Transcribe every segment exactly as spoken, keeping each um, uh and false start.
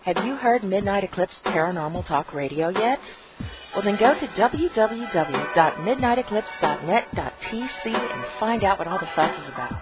Have you heard Midnight Eclipse Paranormal Talk Radio yet? Well, then go to w w w dot midnight eclipse dot net dot t c and find out what all the fuss is about.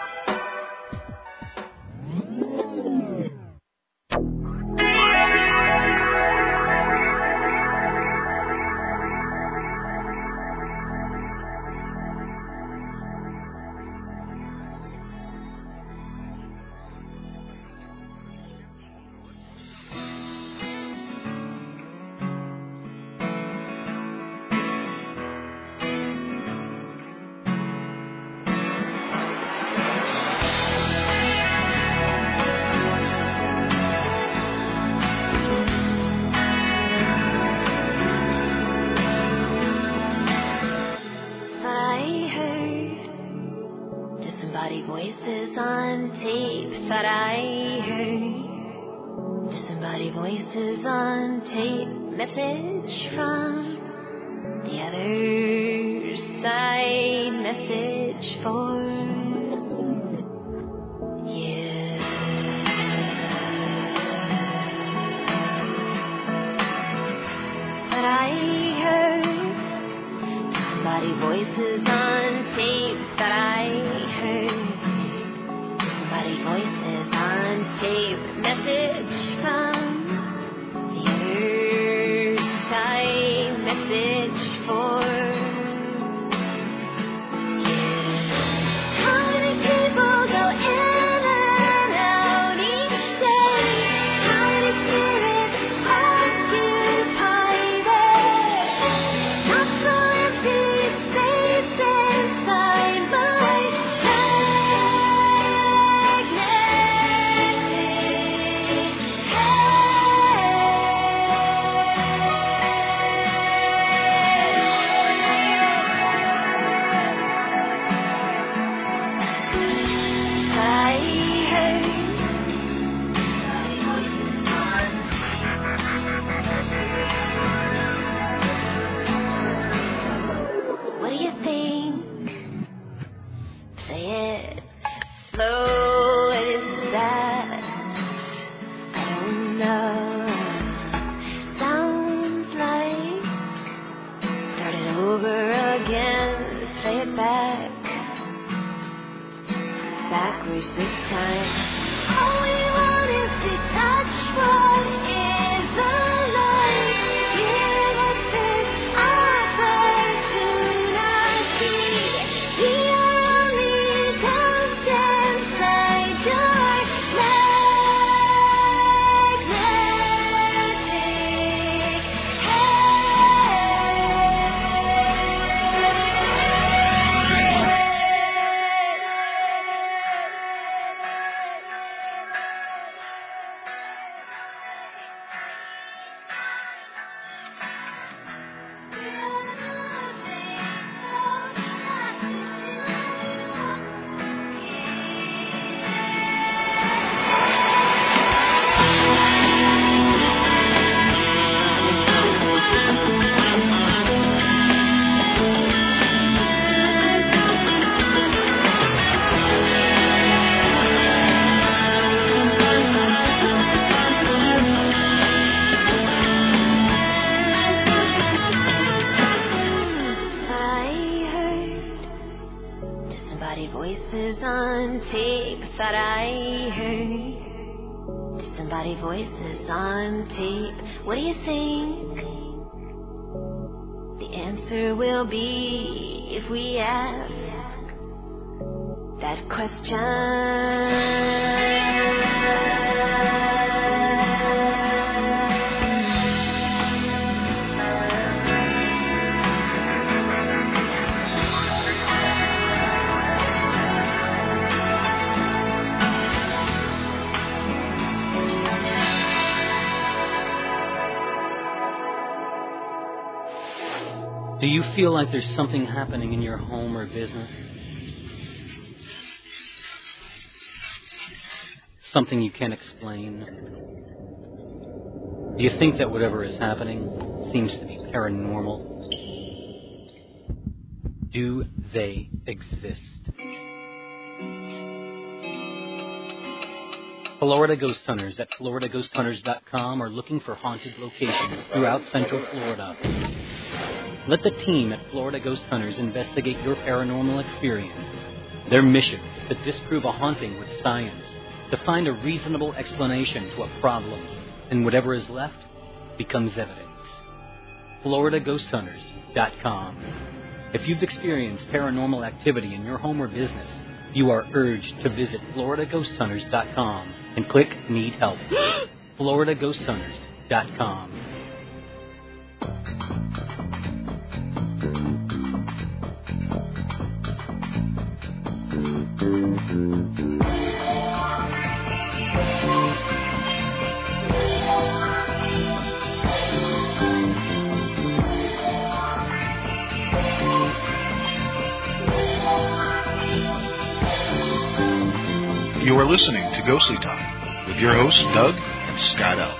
Do you feel like there's something happening in your home or business? Something you can't explain? Do you think that whatever is happening seems to be paranormal? Do they exist? Florida Ghost Hunters at florida ghost hunters dot com are looking for haunted locations throughout Central Florida. Let the team at Florida Ghost Hunters investigate your paranormal experience. Their mission is to disprove a haunting with science, to find a reasonable explanation to a problem, and whatever is left becomes evidence. florida ghost hunters dot com. If you've experienced paranormal activity in your home or business, you are urged to visit florida ghost hunters dot com and click Need Help. florida ghost hunters dot com. You are listening to Ghostly Talk with your hosts, Doug and Scott L.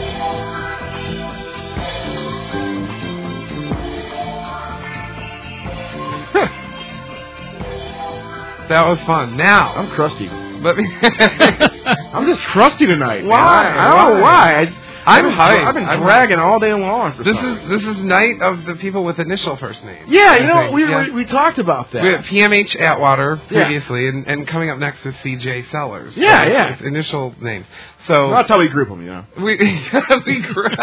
That was fun. Now, I'm crusty. let me. I'm just crusty tonight. man. Why? I, I don't know why. I, I'm I've been, hyped. I've been I'm dragging all day long. For This some is reason. this is night of the people with initial first names. Yeah, I you know, think. we, Yeah. we we talked about that. We have P M H Atwater Yeah. previously, and, and coming up next is C J Sellers. Yeah, So yeah. it's initial names. So That's how we group them, you know. we, we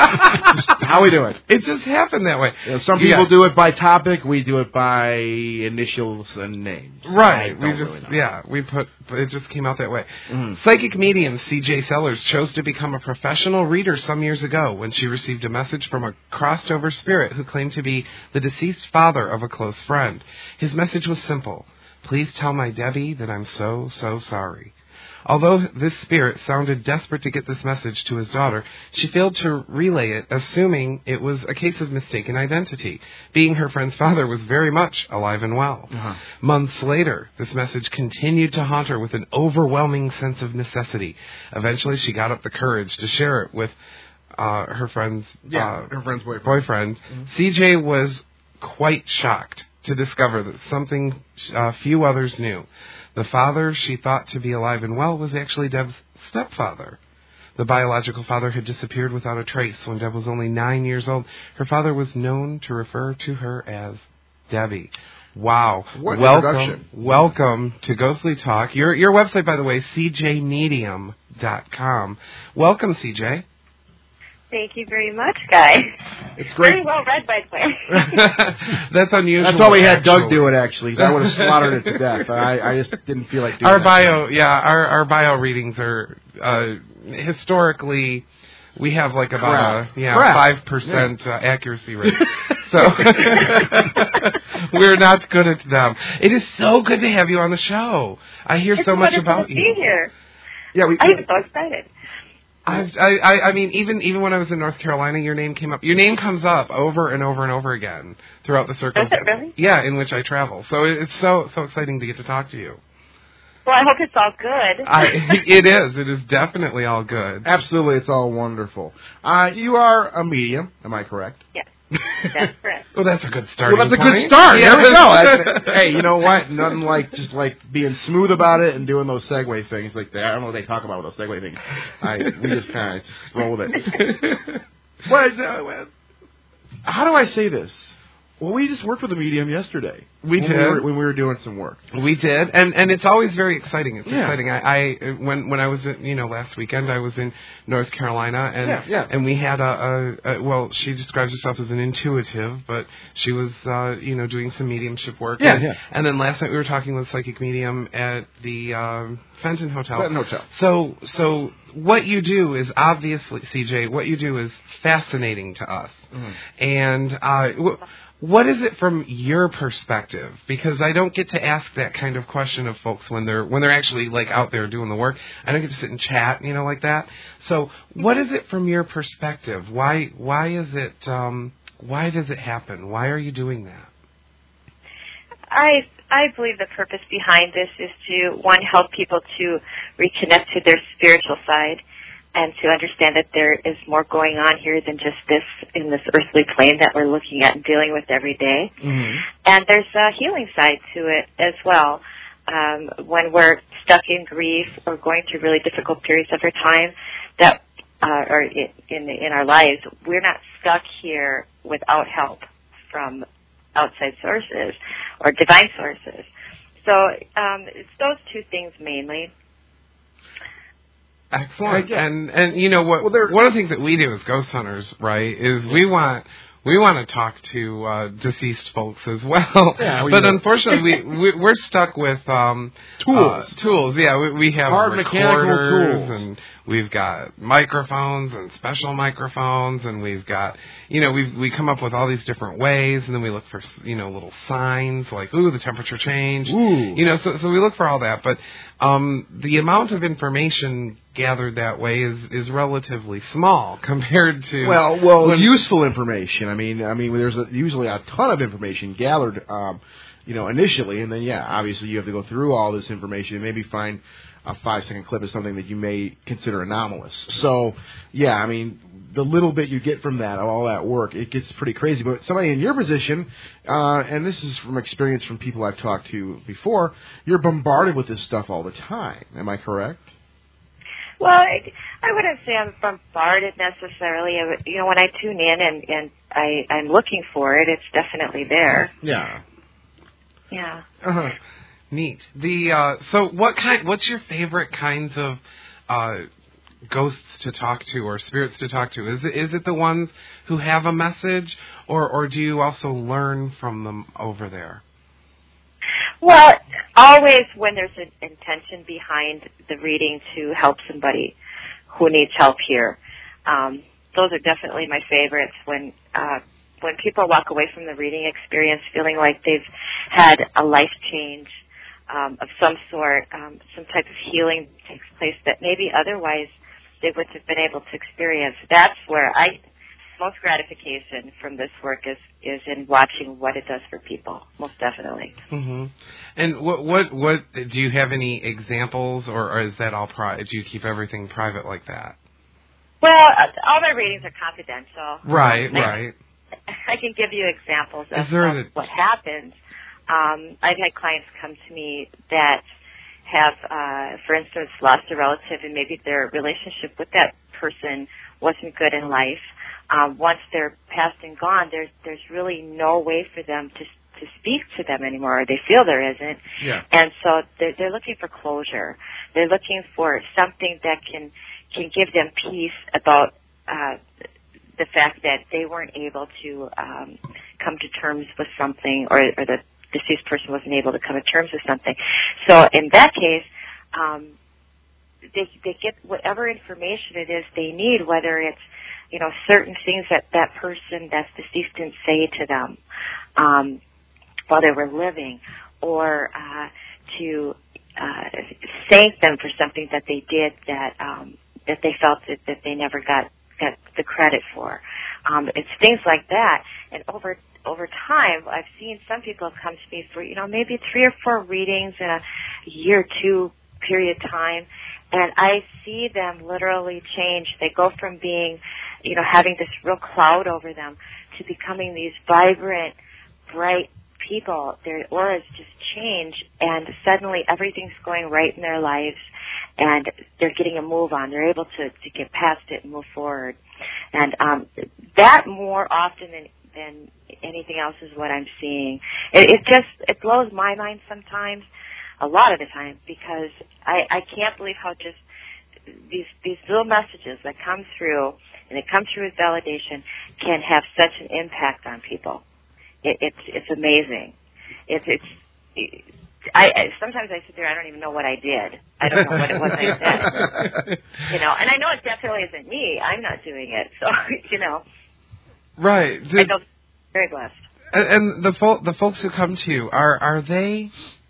How we do it. It just happened that way. You know, some You people got- do it by topic. We do it by initials and names. I Right. We don't just really know. yeah, we put it just came out that way. Mhm. Psychic medium C J Sellers chose to become a professional reader some years ago when she received a message from a crossed over spirit who claimed to be the deceased father of a close friend. His message was simple: "Please tell my Debbie that I'm so so sorry." Although this spirit sounded desperate to get this message to his daughter, she failed to relay it, assuming it was a case of mistaken identity, being her friend's father was very much alive and well. Uh-huh. Months later, this message continued to haunt her with an overwhelming sense of necessity. Eventually, she got up the courage to share it with uh, her friend's Yeah, uh, her friend's boyfriend. boyfriend. Mm-hmm. C J was quite shocked to discover that something uh, few others knew. The father she thought to be alive and well was actually Deb's stepfather. The biological father had disappeared without a trace when Deb was only nine years old. Her father was known to refer to her as Debbie. Wow. What welcome, introduction. welcome to Ghostly Talk. Your your website, by the way, c j medium dot com. Welcome, C J. Thank you very much, guys. It's great. Very well read, by the way. That's unusual. That's why we had Doug actually. do it, actually. 'Cause I would have slaughtered it to death. I, I just didn't feel like doing Our that. bio, yeah, our, our bio readings are uh, historically, we have like about Crap. a yeah Crap. five percent uh, accuracy rate. So we're not good at them. It is so good to have you on the show. I hear It's so much wonderful about to you. be here. Yeah, we, I'm so excited. I've, I, I, I mean, even even when I was in North Carolina, your name came up. Your name comes up over and over and over again throughout the circles. Does it really? Yeah, in which I travel. So it- it's so so exciting to get to talk to you. Well, I hope it's all good. I, it is. It is definitely all good. absolutely, it's all wonderful. Uh, you are a medium, am I correct? Yes, that's correct. Well, that's a good starting Well, that's a point. good start. Yeah. There we go. I- hey, you know what? Nothing like just like being smooth about it and doing those segue things like that. I don't know what they talk about with those segue things. I we just kind of just roll with it. What? Uh, how do I say this? Well, we just worked with a medium yesterday. We when did. we were, when we were doing some work. We did, and and it's always very exciting. It's Yeah. exciting. I, I when when I was in, you know last weekend I was in North Carolina, and Yeah, yeah. and we had a, a, a well she describes herself as an intuitive, but she was uh, you know doing some mediumship work. Yeah, and, yeah. And then last night we were talking with a psychic medium at the um, Fenton Hotel. Fenton Hotel. So so what you do is obviously C J. What you do is fascinating to us, Mhm. and uh, w- what is it from your perspective? Because I don't get to ask that kind of question of folks when they're when they're actually like out there doing the work. I don't get to sit and chat, you know, like that. So, what is it from your perspective? Why why is it um, why does it happen? Why are you doing that? I I believe the purpose behind this is to, one, help people to reconnect to their spiritual side and to understand that there is more going on here than just this in this earthly plane that we're looking at and dealing with every day. Mm-hmm. And there's a healing side to it as well. um, when we're stuck in grief or going through really difficult periods of our time, that uh, or in, in in our lives, we're not stuck here without help from outside sources or divine sources. So um, it's those two things mainly. Excellent. And and you know what? Well, one of the things that we do as ghost hunters, right, is we want we want to talk to uh, deceased folks as well. Yeah, we but know. unfortunately, we, we we're stuck with um, tools. Uh, tools. Yeah, we, we have hard mechanical recorders, tools, and we've got microphones and special microphones, and we've got you know we we come up with all these different ways, and then we look for you know little signs like ooh the temperature change. Ooh. You know, so so we look for all that, but um, the amount of information gathered that way is, is relatively small compared to well, well, when, useful information. I mean, I mean, there's a, usually a ton of information gathered, um, you know, initially, and then yeah, obviously you have to go through all this information and maybe find a five second clip of something that you may consider anomalous. So yeah, I mean, the little bit you get from that, all that work, it gets pretty crazy. But somebody in your position, uh, and this is from experience from people I've talked to before, you're bombarded with this stuff all the time. Am I correct? Well, I, I wouldn't say I'm bombarded necessarily. I would, you know, when I tune in and, and I, I'm looking for it, it's definitely there. Yeah. Yeah. Uh-huh. Neat. The uh, so what kind? What's your favorite kinds of uh, ghosts to talk to or spirits to talk to? Is it is it the ones who have a message, or or do you also learn from them over there? Well, always when there's an intention behind the reading to help somebody who needs help here. Um, those are definitely my favorites. When uh, when people walk away from the reading experience feeling like they've had a life change um, of some sort, um, some type of healing takes place that maybe otherwise they wouldn't have been able to experience. That's where I most gratification from this work is, is in watching what it does for people, most definitely. Mm-hmm. And what what what do you have any examples, or, or is that all private? Do you keep everything private like that? Well, uh, all my readings are confidential. Right, I, right. I can give you examples of, of a, what happens. Um, I've had clients come to me that have, uh, for instance, lost a relative, and maybe their relationship with that person wasn't good in life. Um, once they're passed and gone, there's there's really no way for them to to speak to them anymore, or they feel there isn't. Yeah. And so they're, they're looking for closure. They're looking for something that can can give them peace about uh, the fact that they weren't able to um, come to terms with something, or, or the deceased person wasn't able to come to terms with something. So in that case, um, they they get whatever information it is they need, whether it's you know, certain things that that person that's deceased didn't say to them um, while they were living, or uh, to uh, thank them for something that they did that um, that they felt that, that they never got got the credit for. Um, it's things like that, and over over time, I've seen some people have come to me for you know maybe three or four readings in a year or two period of time, and I see them literally change. They go from being you know, having this real cloud over them to becoming these vibrant, bright people. Their auras just change, and suddenly everything's going right in their lives, and they're getting a move on. They're able to, to get past it and move forward. And um, that more often than, than anything else is what I'm seeing. It, it just, it blows my mind sometimes, a lot of the time, because I, I can't believe how just these these little messages that come through, and they come through as validation, can have such an impact on people. It, it's it's amazing. It's it's. It, I, I sometimes I sit there, I don't even know what I did. I don't know what it was I said. You know, and I know it definitely isn't me. I'm not doing it, so you know. Right. The, I feel very blessed. And, and the fol- the folks who come to you, are are they?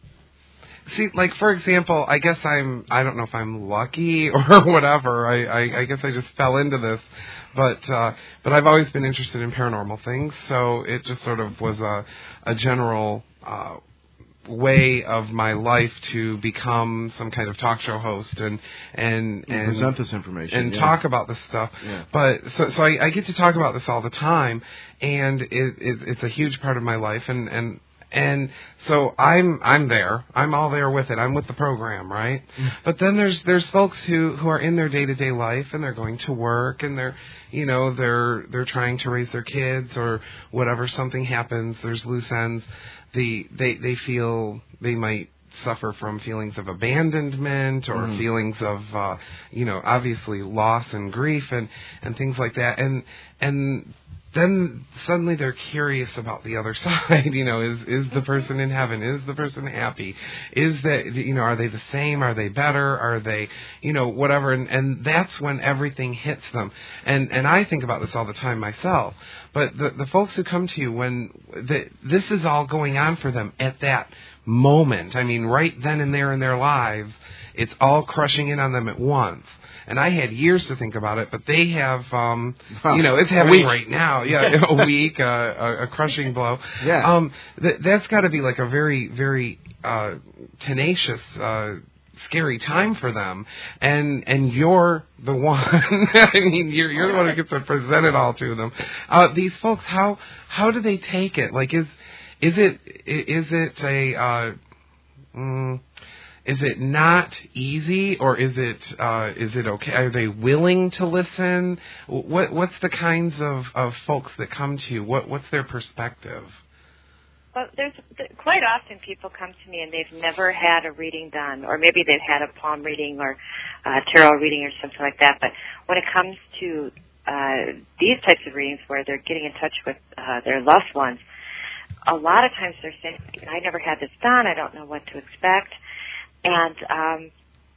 See, like, for example, I guess I'm, I don't know if I'm lucky or whatever. I, I, I guess I just fell into this. But, uh, but I've always been interested in paranormal things. So it just sort of was a, a general, uh, way of my life to become some kind of talk show host and, and, and present this information and yeah. talk about this stuff. Yeah. But so, so I, I get to talk about this all the time, and it, it, it's a huge part of my life. And, and, And so I'm I'm there. I'm all there with it. I'm with the program, right? Mm. But then there's there's folks who, who are in their day-to-day life and they're going to work and they're you know they're they're trying to raise their kids or whatever. Something happens. There's loose ends. The they they feel they might suffer from feelings of abandonment or mm. feelings of uh, you know obviously loss and grief and, and things like that. And and then suddenly they're curious about the other side. You know, is is the person in heaven? Is the person happy? Is that, you know, are they the same? Are they better? Are they, you know, whatever? And, and that's when everything hits them. And and I think about this all the time myself. But the the folks who come to you when the, this is all going on for them at that moment. I mean, right then and there in their lives, it's all crushing in on them at once. And I had years to think about it, but they have, um, you know, it's happening right now. Yeah, a week, uh, a, a crushing blow. Yeah. Um, th- that's got to be like a very, very uh, tenacious, uh, scary time for them. And and you're the one. I mean, you're you're the one who gets to present it all to them. Uh, these folks, how how do they take it? Like, is is it is it a uh, mm, Is it not easy, or is it uh, is it okay? Are they willing to listen? What what's the kinds of, of folks that come to you? What what's their perspective? Well, there's quite often people come to me and they've never had a reading done, or maybe they've had a palm reading or a tarot reading or something like that. But when it comes to uh, these types of readings where they're getting in touch with uh, their loved ones, a lot of times they're saying, "I never had this done. I don't know what to expect." And, um,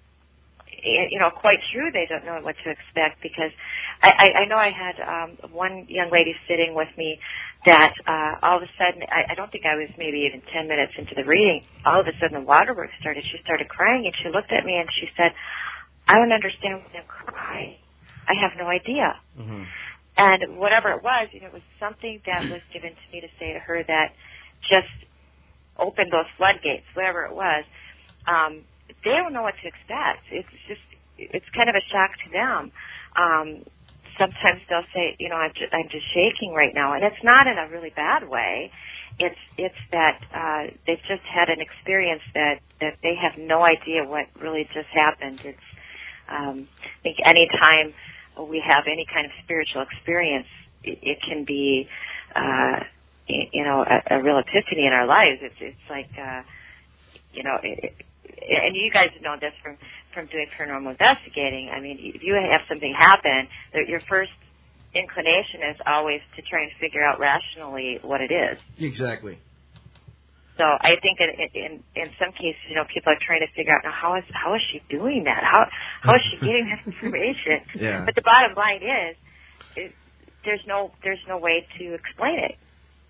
you know, quite true, they don't know what to expect, because I, I, I know I had um, one young lady sitting with me that uh, all of a sudden, I, I don't think I was maybe even ten minutes into the reading, all of a sudden the waterworks started. She started crying, and she looked at me and she said, "I don't understand why I'm crying. I have no idea." Mm-hmm. And whatever it was, you know, it was something that was given to me to say to her that just opened those floodgates, whatever it was. Um, they don't know what to expect. It's just, it's kind of a shock to them. Um, sometimes they'll say, you know, I'm just, I'm just shaking right now, and it's not in a really bad way. It's, it's that, uh, they've just had an experience that, that they have no idea what really just happened. It's, um, I think any time we have any kind of spiritual experience, it, it can be, uh, you know, a, a real epiphany in our lives. It's, it's like, uh, you know, it, it, and you guys know this from, from doing paranormal investigating. I mean, if you have something happen, your first inclination is always to try and figure out rationally what it is. Exactly. So I think in, in, in some cases, you know, people are trying to figure out, now, how is, how is she doing that? How, how is she getting that information? Yeah. But the bottom line is, is there's no, there's no way to explain it.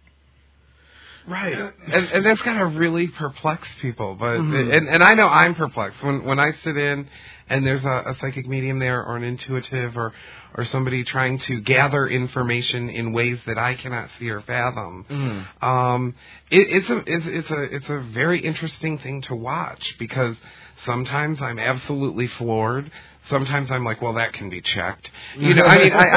Right, and, and that's gotta really perplex people. But mm-hmm. and, and I know I'm perplexed when when I sit in and there's a, a psychic medium there, or an intuitive, or or somebody trying to gather information in ways that I cannot see or fathom. Mm-hmm. Um, it, it's a it's, it's a it's a very interesting thing to watch, because sometimes I'm absolutely floored. Sometimes I'm like, well, that can be checked. You know, I mean, I,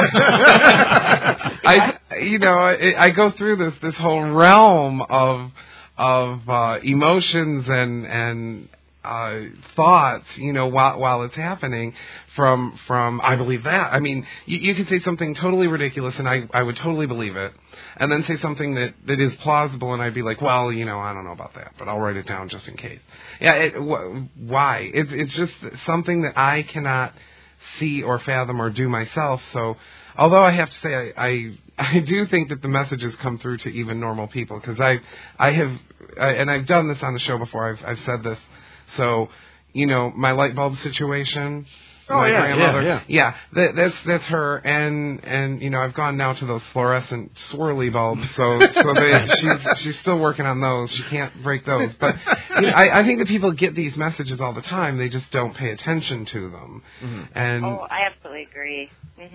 I, I you know, I, I go through this this whole realm of of uh, emotions and and uh, thoughts, you know, while while it's happening. From from I believe that. I mean, you, you could say something totally ridiculous, and I I would totally believe it, and then say something that, that is plausible, and I'd be like, well, you know, I don't know about that, but I'll write it down just in case. Yeah, it, wh- why? It's it's just something that I cannot see or fathom or do myself. So, although I have to say, I I, I do think that the messages come through to even normal people, because I I have I, and I've done this on the show before. I've I've said this. So, you know, my light bulb situation. Oh, my yeah, grandmother. yeah, yeah. Yeah, that, that's that's her, and and you know, I've gone now to those fluorescent swirly bulbs, so so they, she's she's still working on those. She can't break those, but you know, I, I think that people get these messages all the time. They just don't pay attention to them. Mm-hmm. And oh, I absolutely agree. Mm-hmm.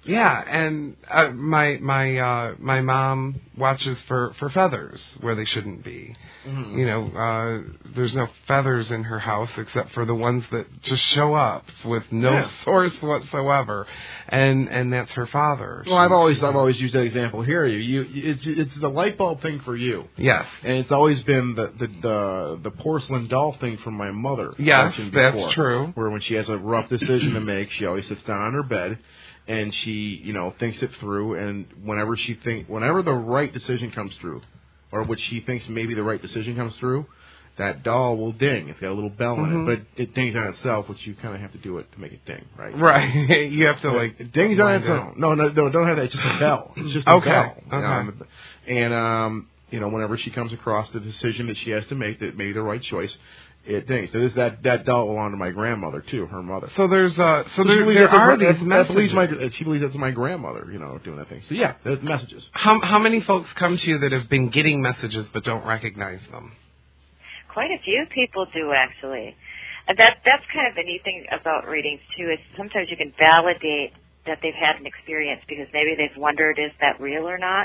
Yeah, and uh, my my uh, my mom watches for, for feathers where they shouldn't be. Mm-hmm. You know, uh, there's no feathers in her house except for the ones that just show up with no yeah. source whatsoever, and and that's her father. Well, I've always I've always used that example here. You, you it's it's the light bulb thing for you. Yes, and it's always been the the the, the porcelain doll thing from my mother. Yes, that's true. Where when she has a rough decision to make, she always sits down on her bed. And she, you know, thinks it through, and whenever she think, whenever the right decision comes through, or what she thinks maybe the right decision comes through, that doll will ding. It's got a little bell mm-hmm. in it, but it, it dings on itself, which you kind of have to do it to make it ding, right? Right. You have to like it dings on its own. No, no, no, don't have that. It's just a bell. It's just a okay. bell. Okay. Um, and um, you know, whenever she comes across the decision that she has to make, that may be the right choice. It dings. So this, that that doll belonged to my grandmother too, her mother. So there's uh, so, so there, there are these messages. My, she believes that's my grandmother, you know, doing that thing. So yeah, there's messages. How how many folks come to you that have been getting messages but don't recognize them? Quite a few people do, actually. And that that's kind of the neat thing about readings too, is sometimes you can validate that they've had an experience because maybe they've wondered, is that real or not?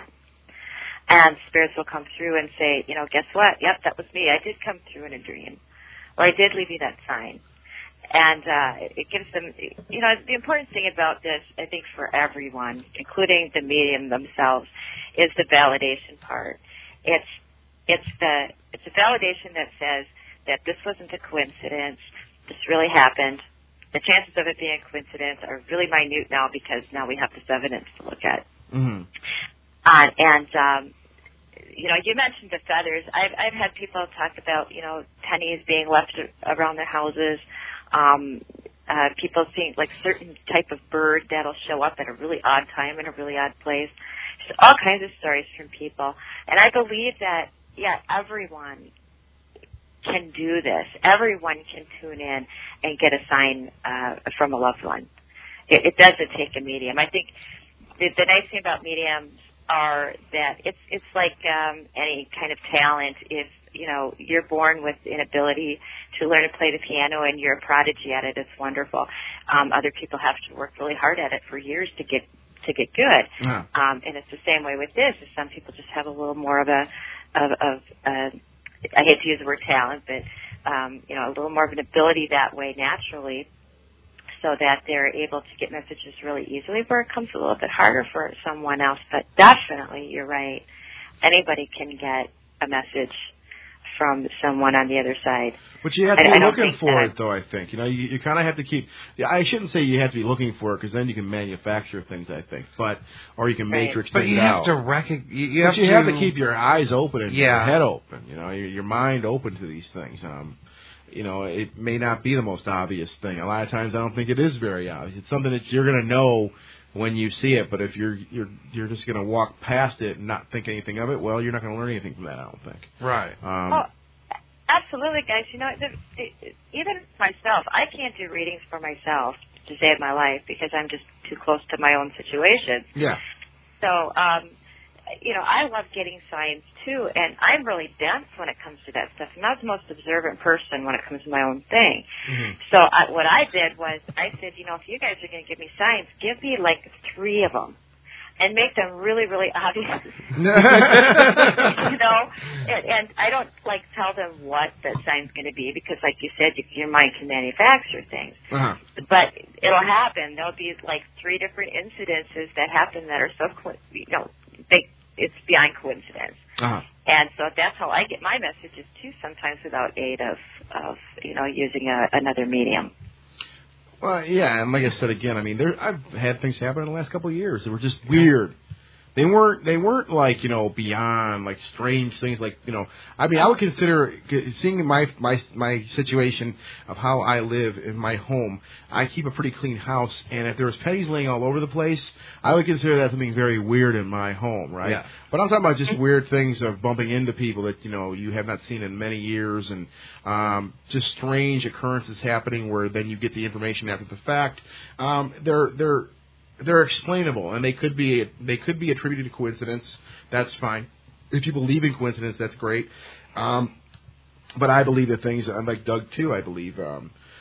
And spirits will come through and say, you know, guess what? Yep, that was me. I did come through in a dream. Or I did leave you that sign. And uh, it gives them, you know, the important thing about this, I think, for everyone, including the medium themselves, is the validation part. It's it's the it's a validation that says that this wasn't a coincidence. This really happened. The chances of it being a coincidence are really minute now because now we have this evidence to look at. Mm-hmm. Uh, and um, you know, you mentioned the feathers. I've, I've had people talk about, you know, pennies being left around their houses. Um, uh, people seeing like certain type of bird that'll show up at a really odd time in a really odd place. Just all kinds of stories from people. And I believe that, yeah, everyone can do this. Everyone can tune in and get a sign uh, from a loved one. It, it doesn't take a medium. I think the, the nice thing about mediums are that it's it's like um, any kind of talent. If you know you're born with an ability to learn to play the piano and you're a prodigy at it, it's wonderful. Um, other people have to work really hard at it for years to get to get good. Yeah. Um, and it's the same way with this. Is some people just have a little more of a of, of uh, I hate to use the word talent, but um, you know a little more of an ability that way naturally. So that they're able to get messages really easily, where it comes a little bit harder for someone else. But definitely, you're right. Anybody can get a message from someone on the other side. But you have to be looking for it, though, I think. You know, you, you kind of have to keep... I shouldn't say you have to be looking for it, because then you can manufacture things, I think. But Or you can right. matrix but things you out. Have to rec- you, you but have you to... have to keep your eyes open and yeah. your head open, you know, your, your mind open to these things. Um You know, it may not be the most obvious thing. A lot of times, I don't think it is very obvious. It's something that you're going to know when you see it. But if you're you're you're just going to walk past it and not think anything of it, well, you're not going to learn anything from that. I don't think. Right. Um, oh, absolutely, guys. You know, the, the, even myself, I can't do readings for myself to save my life because I'm just too close to my own situation. Yeah. So, um, you know, I love getting signs too, and I'm really dense when it comes to that stuff. I'm not the most observant person when it comes to my own thing. Mm-hmm. So I, what I did was I said, you know, if you guys are going to give me signs, give me like three of them. And make them really, really obvious. You know, and, and I don't like tell them what the sign's going to be because, like you said, you, your mind can manufacture things. Uh-huh. But it'll happen. There'll be like three different incidences that happen that are so, you know, they, it's beyond coincidence. Uh-huh. And so that's how I get my messages too. Sometimes without aid of, of you know, using a, another medium. Well, yeah, and like I said again, I mean, there I've had things happen in the last couple of years that were just weird. They weren't. They weren't like you know beyond like strange things. Like you know, I mean, I would consider seeing my my my situation of how I live in my home. I keep a pretty clean house, and if there was pennies laying all over the place, I would consider that something very weird in my home, right? Yeah. But I'm talking about just weird things of bumping into people that you know you have not seen in many years, and um, just strange occurrences happening where then you get the information after the fact. Um, they're they're. They're explainable, and they could be they could be attributed to coincidence. That's fine. If you believe in coincidence, that's great. Um, but I believe that things, like Doug too, I believe um,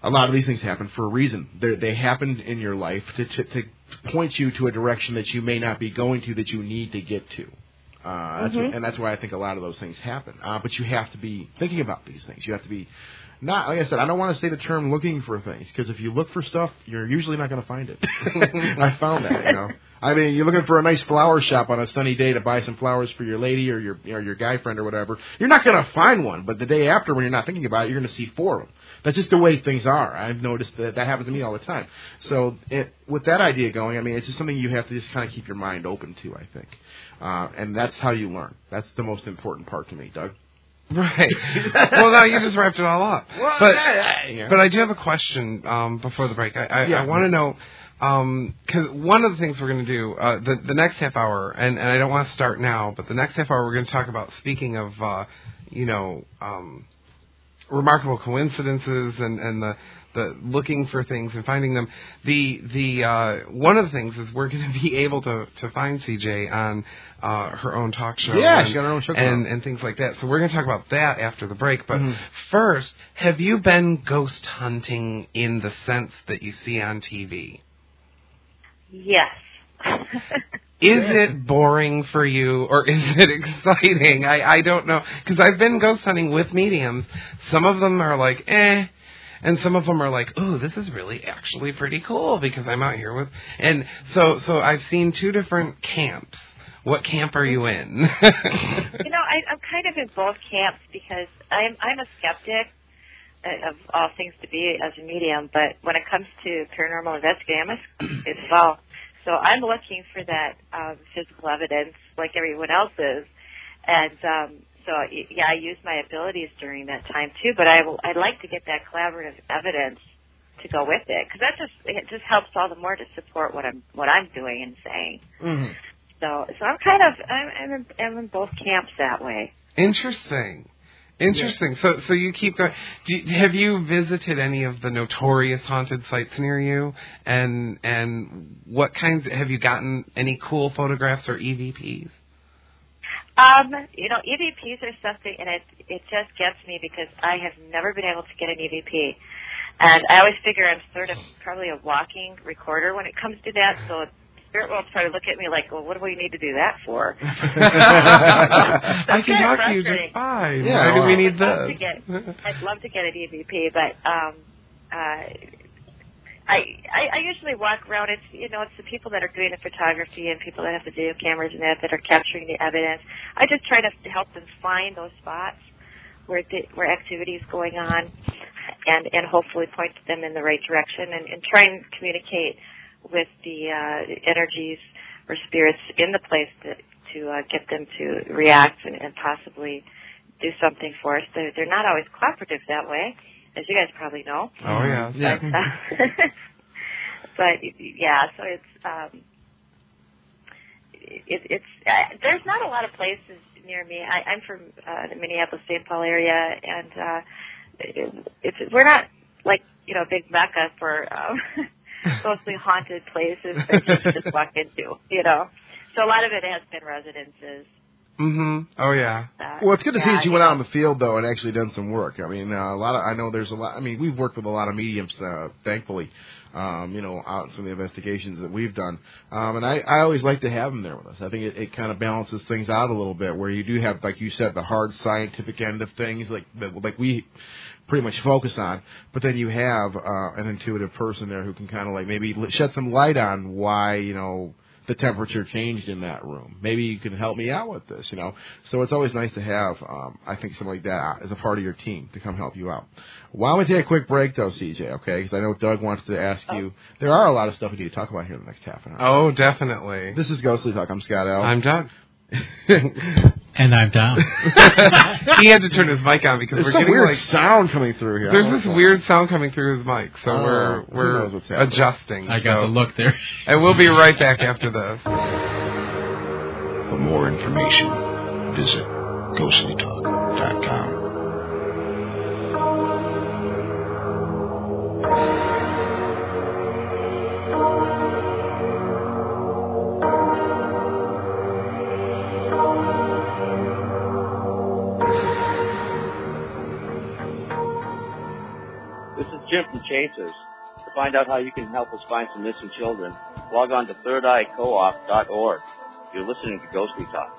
a lot of these things happen for a reason. They're, they happen in your life to, to, to point you to a direction that you may not be going to, that you need to get to. Uh, that's Mm-hmm. what, and that's why I think a lot of those things happen. Uh, but you have to be thinking about these things. You have to be not, like I said, I don't want to say the term looking for things, because if you look for stuff, you're usually not going to find it. I found that, you know. I mean, you're looking for a nice flower shop on a sunny day to buy some flowers for your lady or your or your guy friend or whatever. You're not going to find one, but the day after, when you're not thinking about it, you're going to see four of them. That's just the way things are. I've noticed that that happens to me all the time. So it, with that idea going, I mean, it's just something you have to just kind of keep your mind open to, I think. Uh, and that's how you learn. That's the most important part to me, Doug. Right. Well, now you just wrapped it all up. Well, but, yeah, yeah. but I do have a question um, before the break. I, I, Yeah. I want to know, because um, one of the things we're going to do, uh, the, the next half hour, and, and I don't want to start now, but the next half hour we're going to talk about, speaking of, uh, you know, um, remarkable coincidences and, and the, the looking for things and finding them. The the uh, one of the things is we're going to be able to, to find C J on uh, her own talk show. Yeah, and, she's got her own show and, and things like that. So we're going to talk about that after the break. But Mm-hmm. first, have you been ghost hunting in the sense that you see on T V? Yes. Is it boring for you, or is it exciting? I, I don't know. Because I've been ghost hunting with mediums. Some of them are like, eh. And some of them are like, ooh, this is really actually pretty cool because I'm out here with... And so so I've seen two different camps. What camp are you in? You know, I, I'm kind of in both camps because I'm I'm a skeptic of all things to be as a medium, but when it comes to paranormal investigating, I'm a skeptic as well. So I'm looking for that um, physical evidence like everyone else is. And um, so, yeah, I use my abilities during that time, too. But I will, I'd like to get that collaborative evidence to go with it, because that just it just helps all the more to support what I'm what I'm doing and saying. Mm-hmm. So, so I'm kind of I'm, I'm, in, I'm in both camps that way. Interesting. Interesting. So, so you keep going. Do, have you visited any of the notorious haunted sites near you? And and what kinds? Have you gotten any cool photographs or E V Ps? Um, you know, E V Ps are something, and it it just gets me because I have never been able to get an E V P, and I always figure I'm sort of probably a walking recorder when it comes to that. So Spirit World try to look at me like, well, what do we need to do that for? I can talk to you just fine. Yeah, Why do we well, need I'd love to this? get, I'd love to get an E V P, but um, uh, I, I I usually walk around. It's you know it's the people that are doing the photography and people that have the video cameras and that that are capturing the evidence. I just try to help them find those spots where the, where activity is going on, and and hopefully point them in the right direction and, and try and communicate with the uh, energies or spirits in the place to to uh, get them to react and, and possibly do something for us. They're, they're not always cooperative that way, as you guys probably know. Oh yeah. Yeah. But, uh, but yeah, so it's um, it, it's uh, there's not a lot of places near me. I, I'm from uh, the Minneapolis Saint Paul area, and uh, it, it's we're not like you know a big mecca for um, mostly haunted places that you can just walk into. You know, so a lot of it has been residences. Mhm. Oh yeah. Uh, Well, it's good to see yeah, that you you went know. out in the field though and actually done some work. I mean, uh, a lot of I know there's a lot. I mean, we've worked with a lot of mediums, uh, thankfully. Um, you know, out in some of the investigations that we've done, um, and I, I always like to have them there with us. I think it, it kind of balances things out a little bit, where you do have, like you said, the hard scientific end of things, like like we pretty much focus on, but then you have uh, an intuitive person there who can kind of like maybe shed some light on why you know. the temperature changed in that room. Maybe you can help me out with this, you know. So it's always nice to have, um, I think, something like that as a part of your team to come help you out. Why don't we take a quick break, though, C J, okay? Because I know Doug wants to ask Oh. you. There are a lot of stuff we need to talk about here in the next half an hour. Oh, definitely. This is Ghostly Talk. I'm Scott L. I'm Doug. And I'm Tom. He had to turn his mic on because There's we're some getting weird like sound coming through here. I there's don't this know. weird sound coming through his mic, so Oh, we're who we're knows what's happening. adjusting. I got so- the look there. And we'll be right back after this. For more information, visit ghostly talk dot com. Jim from Chasers. To find out how you can help us find some missing children, log on to third eye co op dot org. You're listening to Ghostly Talk.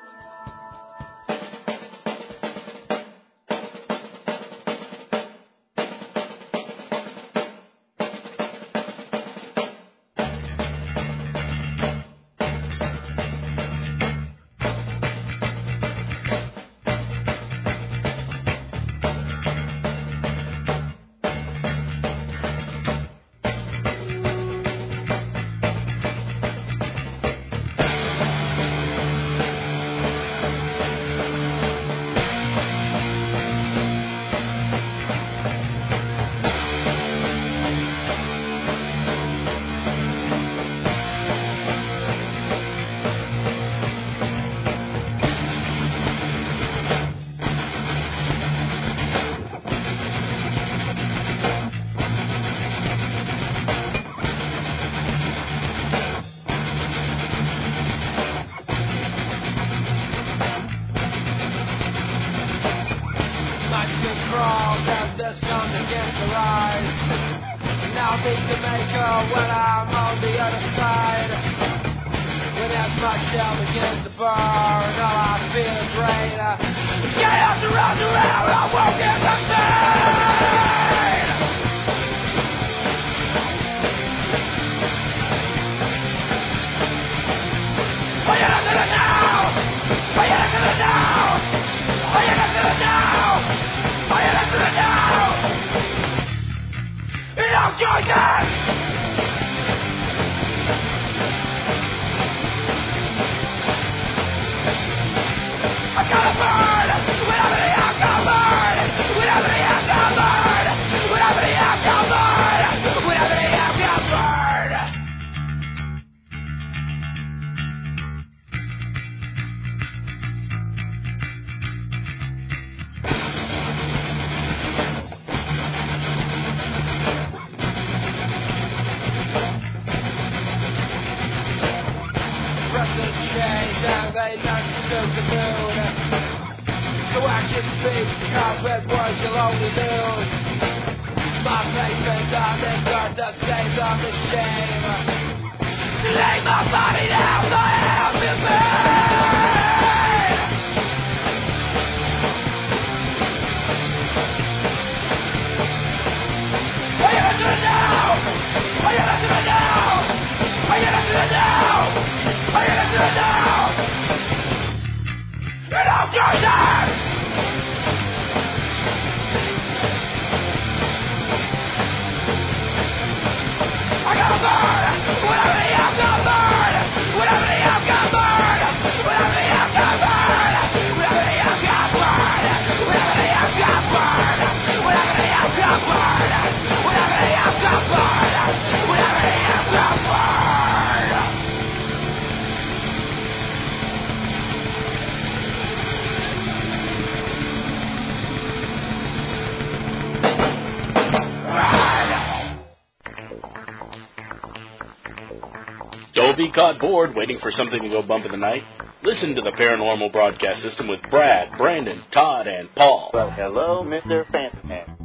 Be caught bored waiting for something to go bump in the night? Listen to the Paranormal Broadcast System with Brad, Brandon, Todd, and Paul. Well, hello, Mister Fancy Man.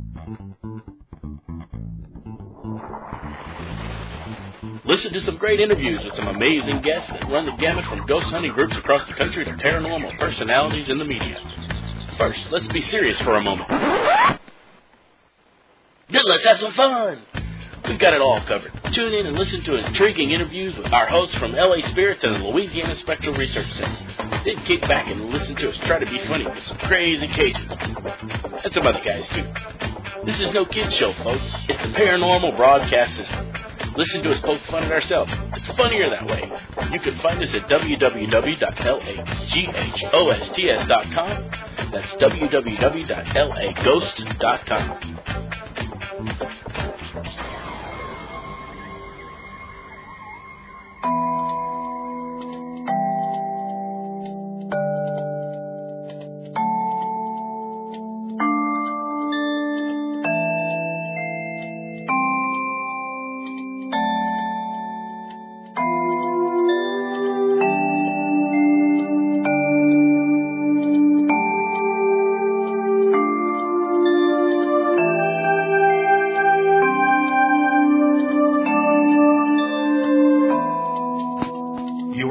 Listen to some great interviews with some amazing guests that run the gamut from ghost hunting groups across the country to paranormal personalities in the media. First, let's be serious for a moment. Then let's have some fun. We've got it all covered. Tune in and listen to intriguing interviews with our hosts from L A Spirits and the Louisiana Spectral Research Center. Then kick back and listen to us try to be funny with some crazy Cajuns. And some other guys, too. This is no kids show, folks. It's the Paranormal Broadcast System. Listen to us poke fun at ourselves. It's funnier that way. You can find us at w w w dot laghosts dot com. That's w w w dot laghost dot com.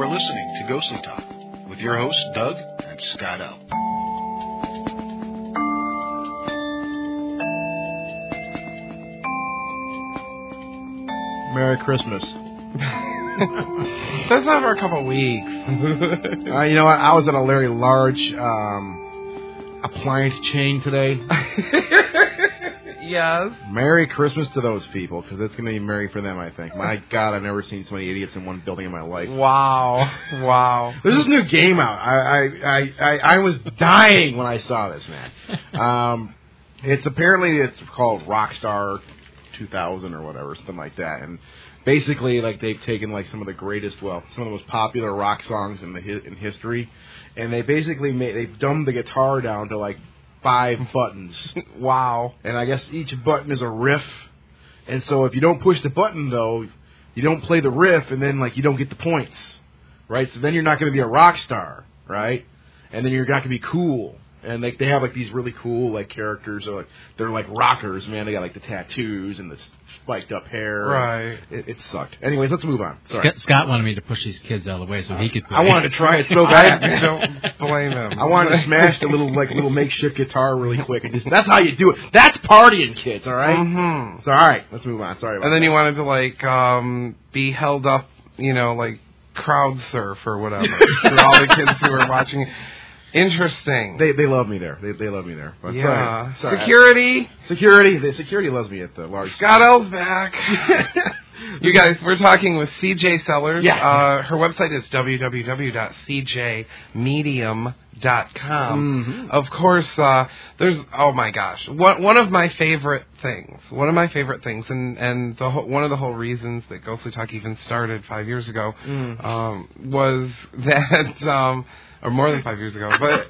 are listening to Ghostly Talk with your hosts, Doug and Scott L. Merry Christmas. That's not for a couple of weeks. uh, you know what? I was at a very large um, appliance chain today. Yes. Merry Christmas to those people, because it's going to be merry for them, I think. My God, I've never seen so many idiots in one building in my life. Wow. Wow. There's this new game out. I I, I, I, I was dying when I saw this, man. Um, it's apparently, it's called Rockstar two thousand or whatever, something like that. And basically, like, they've taken, like, some of the greatest, well, some of the most popular rock songs in the in history, and they basically made, they've dumbed the guitar down to, like, five buttons. Wow. And I guess each button is a riff. And so if you don't push the button, though, you don't play the riff, and then, like, you don't get the points, right? So then you're not going to be a rock star, right? And then you're not going to be cool. And like they have like these really cool like characters, or like they're like rockers, man. They got like the tattoos and the spiked up hair. Right. It, it sucked. Anyways, let's move on. Sorry. Scott, Scott wanted me to push these kids out of the way so he could play. I wanted to try it so bad. I don't blame him. I wanted to smash the little like little makeshift guitar really quick, and just that's how you do it. That's partying, kids. All right. Mm-hmm. So all right, let's move on. Sorry about And then that. you wanted to like um, be held up, you know, like crowd surf or whatever for all the kids who are watching. Interesting. They they love me there. They they love me there. But yeah. Sorry. Sorry. Security. Security. The security loves me at the large. Scott L's back. You guys, we're talking with C J Sellers. Yeah. Uh, her website is w w w dot c j medium dot com. Mm-hmm. Of course, uh, there's, oh my gosh, one, one of my favorite things, one of my favorite things, and, and the whole, one of the whole reasons that Ghostly Talk even started five years ago Mm. um, was that, um, or more than five years ago, but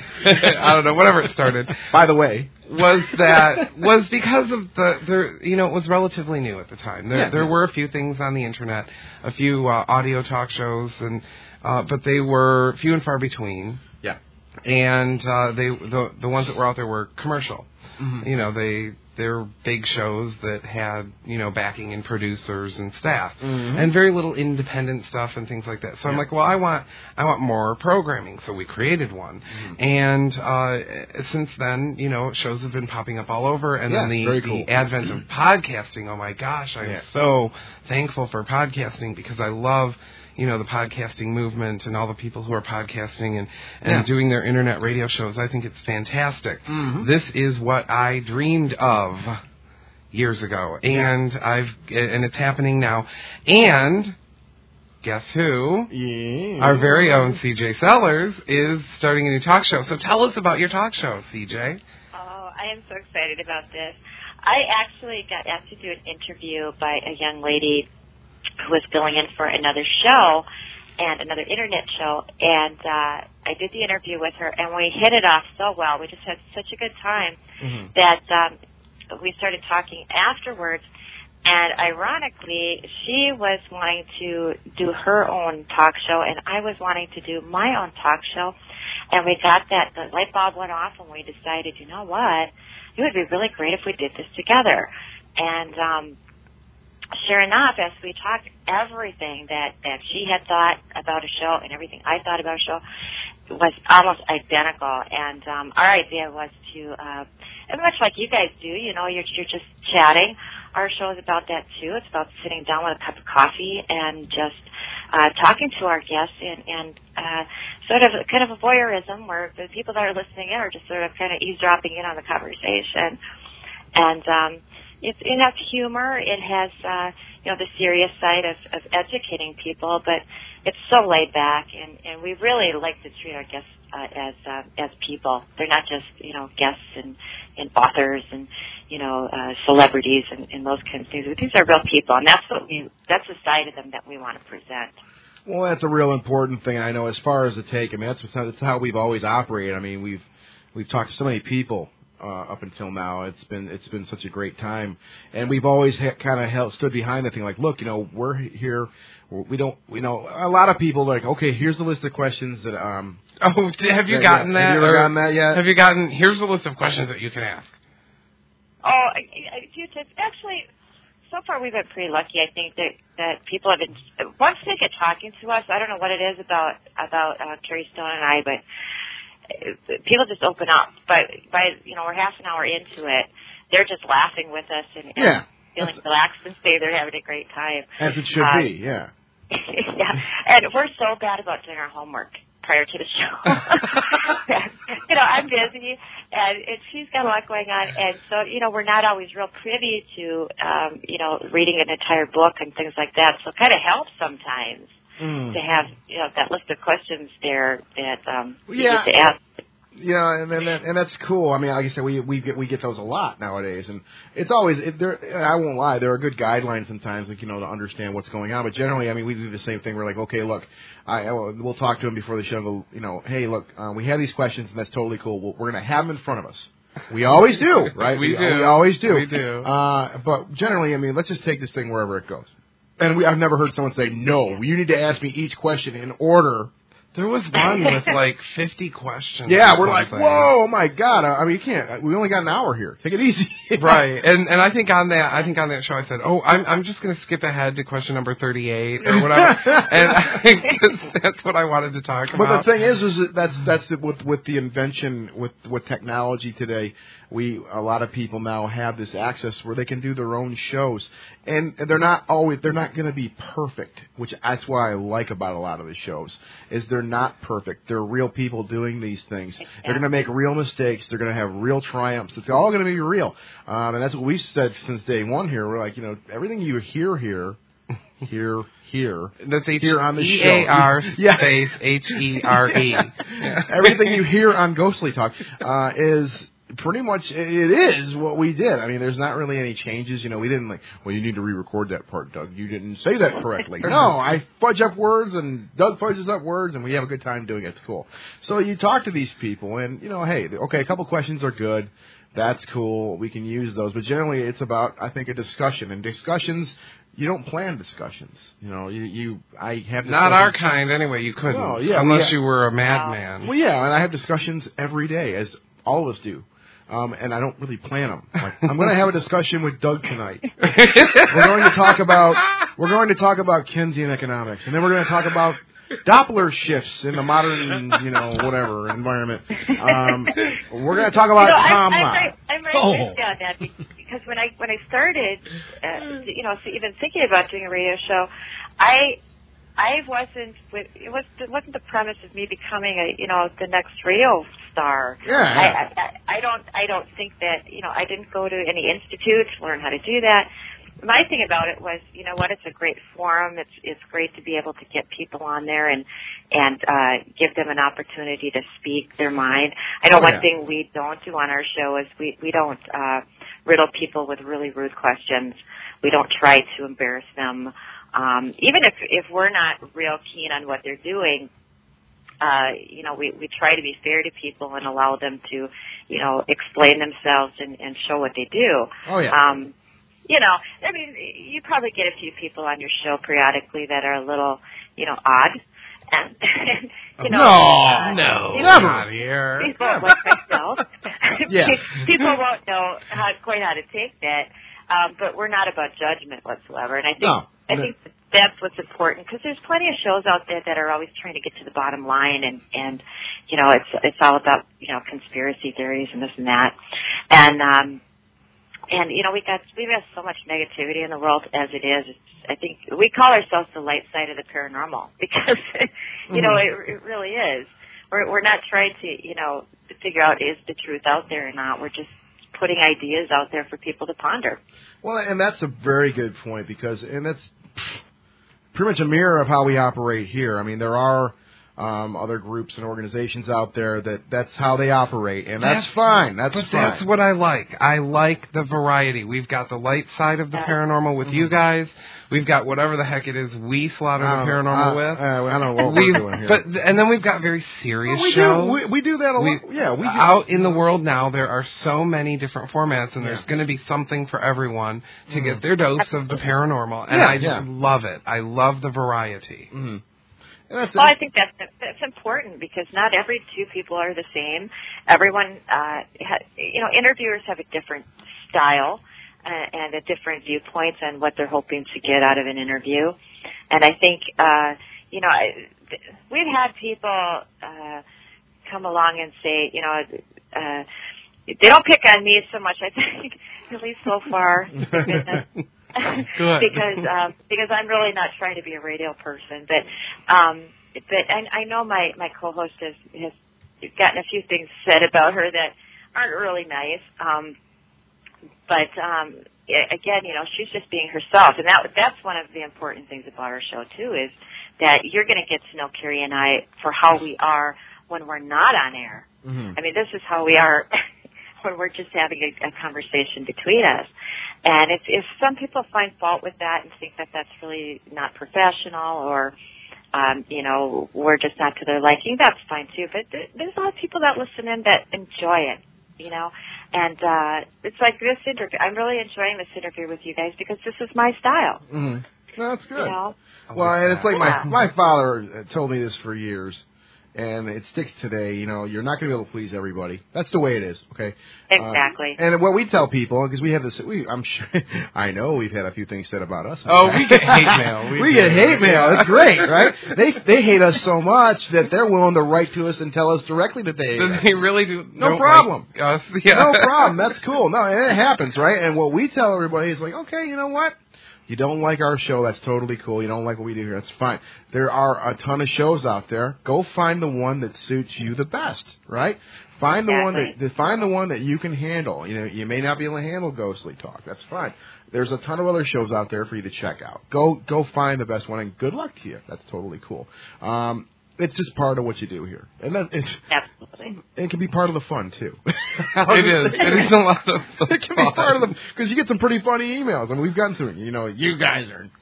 I don't know, whatever it started. By the way. Was that was because of the there you know it was relatively new at the time. There Yeah. there were a few things on the internet, a few uh, audio talk shows, and uh, but they were few and far between. Yeah. And uh, they the the ones that were out there were commercial. Mm-hmm. You know, they they're big shows that had, you know, backing and producers and staff, Mm-hmm. and very little independent stuff and things like that. So I'm Yeah. like, well, I want I want more programming. So we created one, Mm-hmm. and uh, since then, you know, shows have been popping up all over. And Yeah, then the, very the cool. advent of podcasting. Oh my gosh, I'm Yeah. so thankful for podcasting because I love, you know, the podcasting movement and all the people who are podcasting and, and Yeah. doing their internet radio shows. I think it's fantastic. Mhm. This is what I dreamed of years ago, and I've and it's happening now. And guess who? Yeah. Our very own C J Sellers is starting a new talk show. So tell us about your talk show, C J. Oh, I am so excited about this. I actually got asked to do an interview by a young lady who was filling in for another show and another internet show, and uh, I did the interview with her, and we hit it off so well. We just had such a good time Mm-hmm. that um, we started talking afterwards, and ironically, she was wanting to do her own talk show, and I was wanting to do my own talk show, and we got that, the light bulb went off, and we decided, you know what, it would be really great if we did this together. And um, sure enough, as we talked, everything that, that she had thought about a show and everything I thought about a show was almost identical. And um, our idea was to, uh, and much like you guys do, you know, you're, you're just chatting. Our show is about that, too. It's about sitting down with a cup of coffee and just uh, talking to our guests and, and uh, sort of kind of a voyeurism where the people that are listening in are just sort of kind of eavesdropping in on the conversation. And um, it, it has humor. It has, uh, you know, the serious side of, of educating people, but it's so laid back, and, and we really like to treat our guests uh, as uh, as people. They're not just, you know, guests and, and authors and, you know, uh, celebrities and, and those kinds of things. These are real people, and that's what we that's the side of them that we want to present. Well, that's a real important thing. I know as far as the take, I mean, that's, that's how we've always operated. I mean, we've we've talked to so many people uh, up until now. It's been it's been such a great time, and we've always ha- kind of held, stood behind the thing. Like, look, you know, we're here. We don't, you know, a lot of people are like, okay, here's the list of questions that. Um, Oh, have you yeah, gotten yeah. that? Have you ever Or gotten that yet? Have you gotten? Here's a list of questions that you can ask. Oh, I, I, it's actually so far we've been pretty lucky. I think that that people have been once they get talking to us. I don't know what it is about about uh, Carrie Stone and I, but people just open up. But by you know we're half an hour into it, they're just laughing with us and, yeah. and feeling relaxed and say they're having a great time. As it should uh, be, yeah. Yeah, and we're so bad about doing our homework prior to the show. you know, I'm busy, and, and she's got a lot going on, and so, you know, we're not always real privy to, um, you know, reading an entire book and things like that, so it kind of helps sometimes mm. to have, you know, that list of questions there that um, you yeah. get to ask. Yeah, and and and that's cool. I mean, like I said, we we get we get those a lot nowadays, and it's always it, there. I won't lie, there are good guidelines sometimes, like you know, to understand what's going on. But generally, I mean, we do the same thing. We're like, okay, look, I, I we'll talk to them before the show. You know, hey, look, uh, we have these questions, and that's totally cool. We'll, we're going to have them in front of us. We always do, right? we, we do. We always do. We do. Uh, but generally, I mean, let's just take this thing wherever it goes. And we, I've never heard someone say, no, you need to ask me each question in order. There was one with like fifty questions. Yeah, we're like, whoa, oh my God. I mean, you can't. We only got an hour here. Take it easy. Right. And and I think on that, I think on that show, I said, oh, I'm I'm just going to skip ahead to question number thirty-eight or whatever. And I think that's what I wanted to talk about. But the thing is, is that that's that's it with with the invention with with technology today. We a lot of people now have this access where they can do their own shows, and they're not always they're not going to be perfect, which that's what I like about a lot of the shows is they're not perfect. They're real people doing these things. They're going to make real mistakes. They're going to have real triumphs. It's all going to be real, um, and that's what we've said since day one. Here, we're like, you know, everything you hear here, here. Here. That's H- here on the E show. A R yeah. space H E R E. Everything you hear on Ghostly Talk uh, is pretty much, it is what we did. I mean, there's not really any changes. You know, we didn't like, well, you need to re-record that part, Doug. You didn't say that correctly. No, I fudge up words, and Doug fudges up words, and we have a good time doing it. It's cool. So you talk to these people, and, you know, hey, okay, a couple questions are good. That's cool. We can use those. But generally, it's about, I think, a discussion. And discussions, you don't plan discussions. You know, you, you I have discussions. Not our kind, anyway. You couldn't. No, yeah, unless yeah. you were a madman. Well, yeah, and I have discussions every day, as all of us do. Um, and I don't really plan them. Like, I'm going to have a discussion with Doug tonight. We're going to talk about we're going to talk about Keynesian economics, and then we're going to talk about Doppler shifts in the modern, you know, whatever environment. Um, we're going to talk about you know, Tom. I'm, I'm right, I'm right oh. with you on that because when I when I started, uh, you know, so even thinking about doing a radio show, I I wasn't with it was it wasn't the premise of me becoming a you know the next radio star. Yeah. I, I, I don't I don't think that you know I didn't go to any institute to learn how to do that. My thing about it was, you know what, it's a great forum. It's it's great to be able to get people on there and and uh, give them an opportunity to speak their mind. I know oh, one yeah. thing we don't do on our show is we we don't uh, riddle people with really rude questions. We don't try to embarrass them. Um, even if if we're not real keen on what they're doing, uh, you know, we we try to be fair to people and allow them to, you know, explain themselves and, and show what they do. Oh yeah. Um, You know, I mean, you probably get a few people on your show periodically that are a little, you know, odd. And, and you know, no, uh, no, people, never. Not here. People like myself. yeah. People won't know how, quite how to take that. Um, but we're not about judgment whatsoever. And I think, no, I no. think that's what's important because there's plenty of shows out there that are always trying to get to the bottom line and, and, you know, it's, it's all about, you know, conspiracy theories and this and that. And, um, And, you know, we got, we have so much negativity in the world as it is. It's, I think we call ourselves the light side of the paranormal because, you mm-hmm. know, it, it really is. We're, we're not trying to, you know, to figure out is the truth out there or not. We're just putting ideas out there for people to ponder. Well, and that's a very good point because, and that's pretty much a mirror of how we operate here. I mean, there are Um, other groups and organizations out there that that's how they operate, and that's, that's fine. That's but fine. That's what I like. I like the variety. We've got the light side of the paranormal with mm-hmm. you guys. We've got whatever the heck it is we slaughter the paranormal uh, with. Uh, I don't know what we're doing here. But and then we've got very serious well, we shows. Do, we, we do that a we, lot. Yeah, we do. Out in the world now, there are so many different formats, and yeah. there's going to be something for everyone to mm-hmm. get their dose of the paranormal. And yeah, I just yeah. love it. I love the variety. Mm-hmm. That's well, I think that's that's important because not every two people are the same. Everyone, uh, ha, you know, interviewers have a different style. and, and a different viewpoints on what they're hoping to get out of an interview. And I think, uh, you know, I, we've had people uh, come along and say, you know, uh, they don't pick on me so much, I think, at least so far. Good. because um, because I'm really not trying to be a radio person, but um, but I, I know my, my co-host has, has gotten a few things said about her that aren't really nice. Um, but um, again, you know, she's just being herself, and that that's one of the important things about our show too, is that you're going to get to know Carrie and I for how we are when we're not on air. Mm-hmm. I mean, this is how we are when we're just having a, a conversation between us. And if, if some people find fault with that and think that that's really not professional, or, um, you know, we're just not to their liking, that's fine too. But th- there's a lot of people that listen in that enjoy it, you know. And uh, it's like this interview. I'm really enjoying this interview with you guys because this is my style. Mm-hmm. No, that's good. You know? Well, and it's like yeah. my, my father told me this for years. And it sticks today, you know, you're not going to be able to please everybody. That's the way it is, okay? Exactly. Uh, and what we tell people, because we have this, we, I'm sure, I know we've had a few things said about us. Oh, we get hate mail. We, we get hate mail. It's great, right? They they hate us so much that they're willing to write to us and tell us directly that they hate us. They really do. No problem. Like us. Yeah. No problem. That's cool. No, and it happens, right? And what we tell everybody is like, okay, you know what? You don't like our show, that's totally cool. You don't like what we do here, that's fine. There are a ton of shows out there. Go find the one that suits you the best, right? Find the exactly. one that find the one that you can handle. You know, you may not be able to handle Ghostly Talk. That's fine. There's a ton of other shows out there for you to check out. Go go find the best one, and good luck to you. That's totally cool. Um, it's just part of what you do here, and then it's absolutely. It can be part of the fun too. It is. It is a lot of fun. It can be part of the because you get some pretty funny emails, and we've gotten through it. You know, you guys are.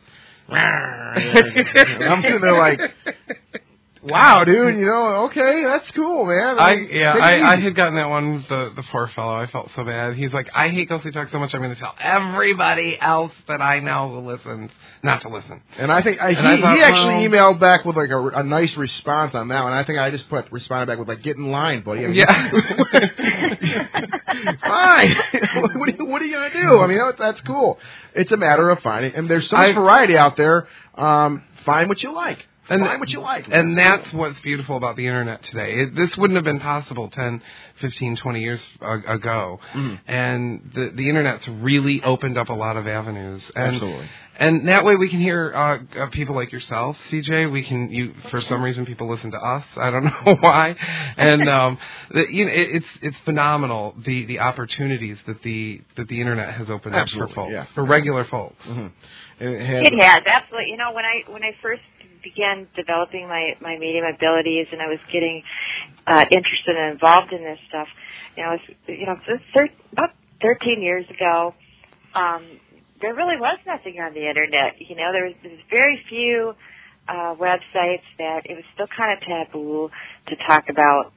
I'm sitting there like, wow, dude. You know, okay, that's cool, man. I yeah, Take it I, I easy. had gotten that one. The the poor fellow. I felt so bad. He's like, I hate Ghostly Talk so much. I'm going to tell everybody else that I know who listens not to listen. And I think I, And he, I thought, he actually well, emailed back with like a, a nice response on that one. I think I just put responded back with like, get in line, buddy. I mean, yeah. Fine. what, are you, what are you going to do? I mean, that's cool. It's a matter of finding, and there's so much I, variety out there. Um, find what you like. And, Find what you like. And that's that's cool. What's beautiful about the Internet today. It, this wouldn't have been possible ten, fifteen, twenty years ago. Mm-hmm. And the, the Internet's really opened up a lot of avenues. And, Absolutely. And that way we can hear uh, uh, people like yourself, C J. We can, you for some reason, people listen to us. I don't know why. And um, the, you know, it, it's it's phenomenal the, the opportunities that the that the Internet has opened Absolutely, up for folks, yeah. for regular folks. Mm-hmm. It has, It has, absolutely. You know, when I when I first began developing my, my medium abilities and I was getting uh, interested and involved in this stuff, you know, it was, you know, thir- about thirteen years ago, um, there really was nothing on the Internet. You know, there was, there was very few uh, websites that it was still kind of taboo to talk about.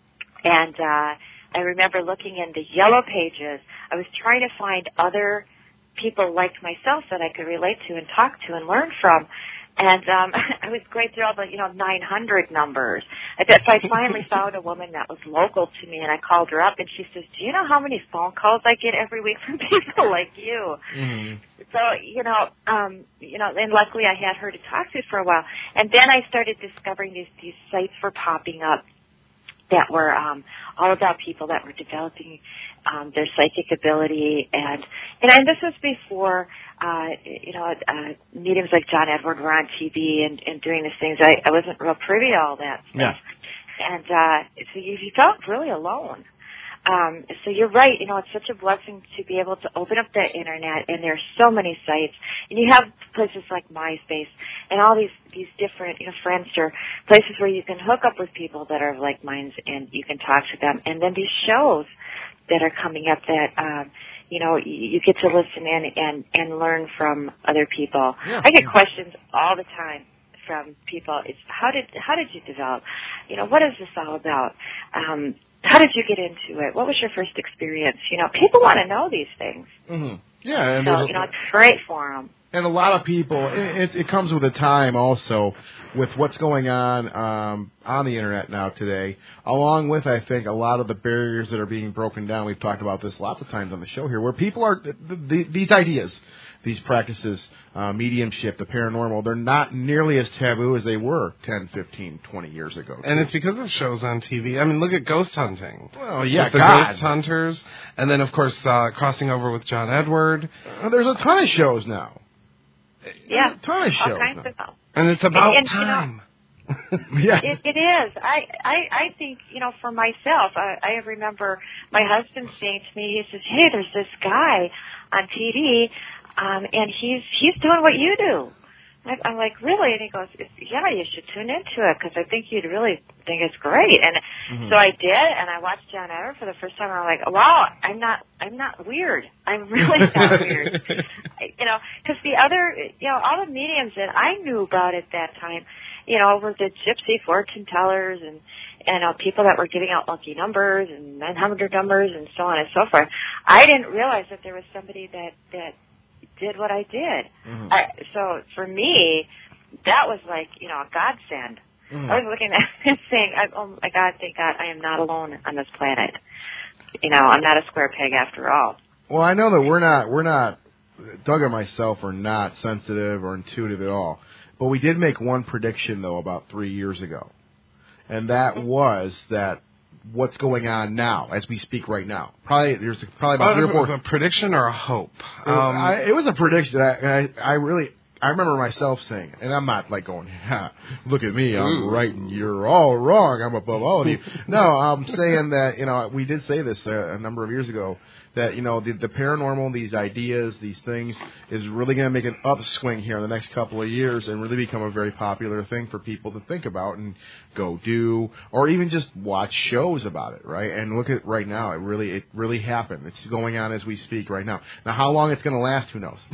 And uh, I remember looking in the Yellow Pages. I was trying to find other people like myself that I could relate to and talk to and learn from. And um, I was going through all the, you know, nine hundred numbers. I guess I finally found a woman that was local to me, and I called her up, and she says, do you know how many phone calls I get every week from people like you? Mm-hmm. So, you know, um, you know, and luckily I had her to talk to for a while. And then I started discovering these, these sites were popping up that were um, all about people that were developing um, their psychic ability. And, and, and this was before, uh, you know, uh, mediums like John Edward were on T V and, and doing these things. I, I wasn't real privy to all that stuff. Yeah. And uh, so you, you felt really alone. Um, so you're right, you know, it's such a blessing to be able to open up the Internet, and there are so many sites. And you have places like MySpace and all these, these different, you know, Friendster, places where you can hook up with people that are of like minds and you can talk to them. And then these shows that are coming up that, um, you know, you, you get to listen in and, and learn from other people. Yeah. I get questions all the time from people. It's how did, how did you develop? You know, what is this all about? Um, How did you get into it? What was your first experience? You know, people want to know these things. Mm-hmm. Yeah. And so, you know, it's great for them. And a lot of people, it, it, it comes with a time also with what's going on um, on the Internet now today, along with, I think, a lot of the barriers that are being broken down. We've talked about this lots of times on the show here, where people are, the, the, these ideas, these practices, uh, mediumship, the paranormal, they're not nearly as taboo as they were ten, fifteen, twenty years ago. Too. And it's because of shows on T V. I mean, look at Ghost Hunting. Well, yeah, with the God. Ghost Hunters. And then, of course, uh, crossing over with John Edward. Uh, there's a ton of shows now. Yeah, a ton of shows all kinds now. of them. And it's about and, and, time. You know, yeah. it, it is. I, I, I think, you know, for myself, I, I remember my husband saying to me, he says, hey, there's this guy on T V, um, and he's he's doing what you do. I, I'm like, really? And he goes, yeah, you should tune into it because I think you'd really think it's great. And Mm-hmm. so I did, and I watched John Edward for the first time, and I'm like, wow, I'm not, I'm not weird. I'm really not weird. I, you know, because the other, you know, all the mediums that I knew about at that time, you know, were the gypsy fortune tellers and, and uh, people that were giving out lucky numbers and nine hundred numbers and so on and so forth. I didn't realize that there was somebody that, that did what I did. Mm-hmm. I, so for me, that was like, you know, a godsend. Mm-hmm. I was looking at it and saying, oh my God, thank God I am not alone on this planet. You know, I'm not a square peg after all. Well, I know that we're not, we're not, Doug and myself are not sensitive or intuitive at all. But we did make one prediction, though, about three years ago. And that was that what's going on now, as we speak right now. Probably, there's probably about three or four. Was it a prediction or a hope? Um, I, it was a prediction. I, I, I really, I remember myself saying, and I'm not like going, ha, look at me, I'm Ooh. right and you're all wrong, I'm above all of you. No, I'm saying that, you know, we did say this a, a number of years ago, that, you know, the, the paranormal, these ideas, these things, is really going to make an upswing here in the next couple of years and really become a very popular thing for people to think about and go do, or even just watch shows about it, right? And look at right now, it really, it really happened. It's going on as we speak right now. Now, how long it's going to last, who knows?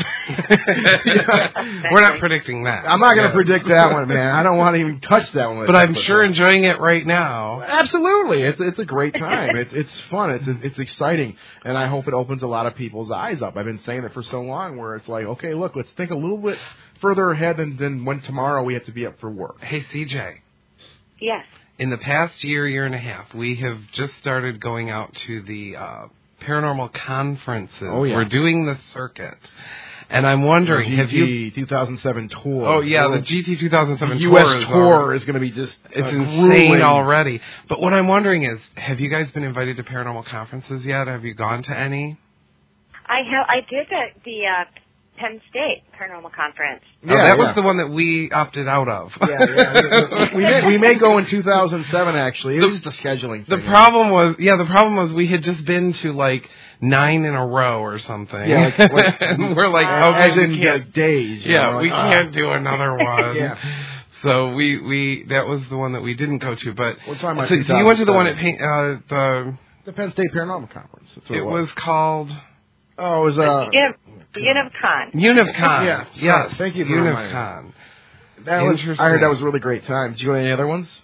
We're not predicting that. I'm not going to Yeah. predict that one, man. I don't want to even touch that one. But I'm sure enjoying it right now. Absolutely, it's it's a great time. It's it's fun. It's it's exciting, and I hope it opens a lot of people's eyes up. I've been saying it for so long, where it's like, okay, look, let's think a little bit further ahead than than when tomorrow we have to be up for work. Hey, C J. Yes. In the past year, year and a half, we have just started going out to the uh, paranormal conferences. Oh, yeah. We're doing the circuit. And I'm wondering, the have you... two thousand seven tour. Oh, yeah, the G T two thousand seven the tour. U S is tour already, is going to be just It's uh, insane grueling. already. But what I'm wondering is, have you guys been invited to paranormal conferences yet? Have you gone to any? I have. I did the, the uh, Penn State Paranormal Conference. Yeah, oh, that yeah. was the one that we opted out of. yeah, yeah. We, we, may, we may go in two thousand seven, actually. It was just a scheduling thing. The problem was, yeah, the problem was we had just been to, like, nine in a row or something. Yeah, like, like, and we're like, uh, okay, as in we can't, uh, days. You yeah, know, we like, can't uh, do another one. yeah. So we, we, that was the one that we didn't go to, but, We're talking about so, so you went to the one at, Pain, uh, the... The Penn State Paranormal Conference. That's what it, it was. was called... Oh, it was, uh... UnivCon. UnivCon. Yeah. Yes. Thank you for UnivCon. That was, I heard that was a really great time. Did you go to any other ones?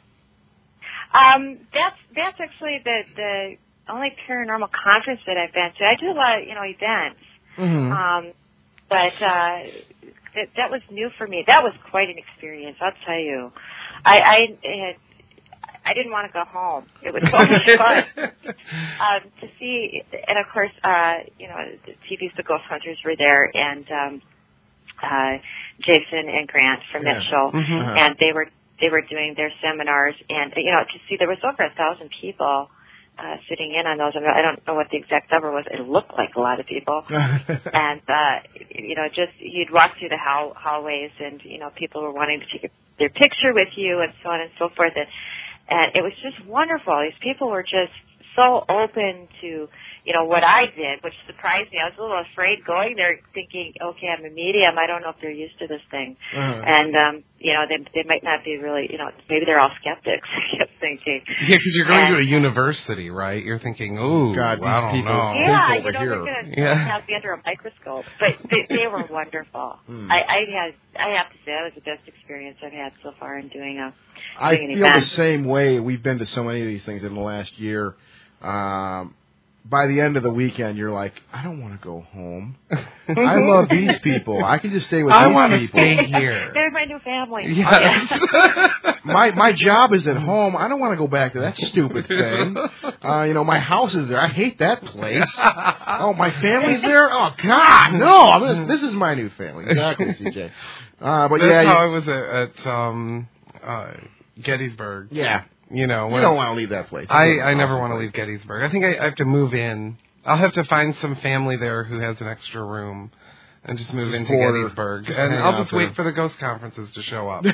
Um, that's, that's actually the, the only paranormal conference that I've been to. I do a lot of, you know, events. Mm-hmm. Um, but, uh, that, that was new for me. That was quite an experience, I'll tell you. I, I had, I didn't want to go home. It was so much fun um, to see, and of course, uh, you know, the T V's The Ghost Hunters were there, and um, uh, Jason and Grant from yeah. Mitchell, mm-hmm. uh-huh. and they were they were doing their seminars, and you know, to see there was over a thousand people uh, sitting in on those. I, mean, I don't know what the exact number was. It looked like a lot of people, and uh, you know, just you'd walk through the hall- hallways, and you know, people were wanting to take a, their picture with you, and so on and so forth. And, And it was just wonderful. These people were just so open to, you know, what I did, which surprised me. I was a little afraid going there thinking, okay, I'm a medium. I don't know if they're used to this thing. Uh-huh. And, um, you know, they, they might not be really, you know, maybe they're all skeptics, I kept thinking. Yeah, because you're going and, to a university, right? You're thinking, oh, God, these I don't people know. Yeah, over you know, here. they're going to yeah. have me under a microscope. But they, they were wonderful. Mm. I, I had, I have to say, that was the best experience I've had so far in doing a I doing an feel event. the same way. We've been to so many of these things in the last year. Um, by the end of the weekend, you're like, I don't want to go home. I love these people. I can just stay with I these want to people. stay here. There's my new family. Yes. my my job is at home. I don't want to go back to that stupid thing. Uh, you know, my house is there. I hate that place. Oh, my family's there. Oh God, no! I'm this, this is my new family. Exactly, C J. Uh, but That's yeah, how you, I was at, at um, uh, Gettysburg. Yeah. You know, you when, don't want to leave that place. I, I never want to leave Gettysburg. I think I, I have to move in. I'll have to find some family there who has an extra room and just move Just into order. Gettysburg. Just and hang I'll out just there. wait for the ghost conferences to show up.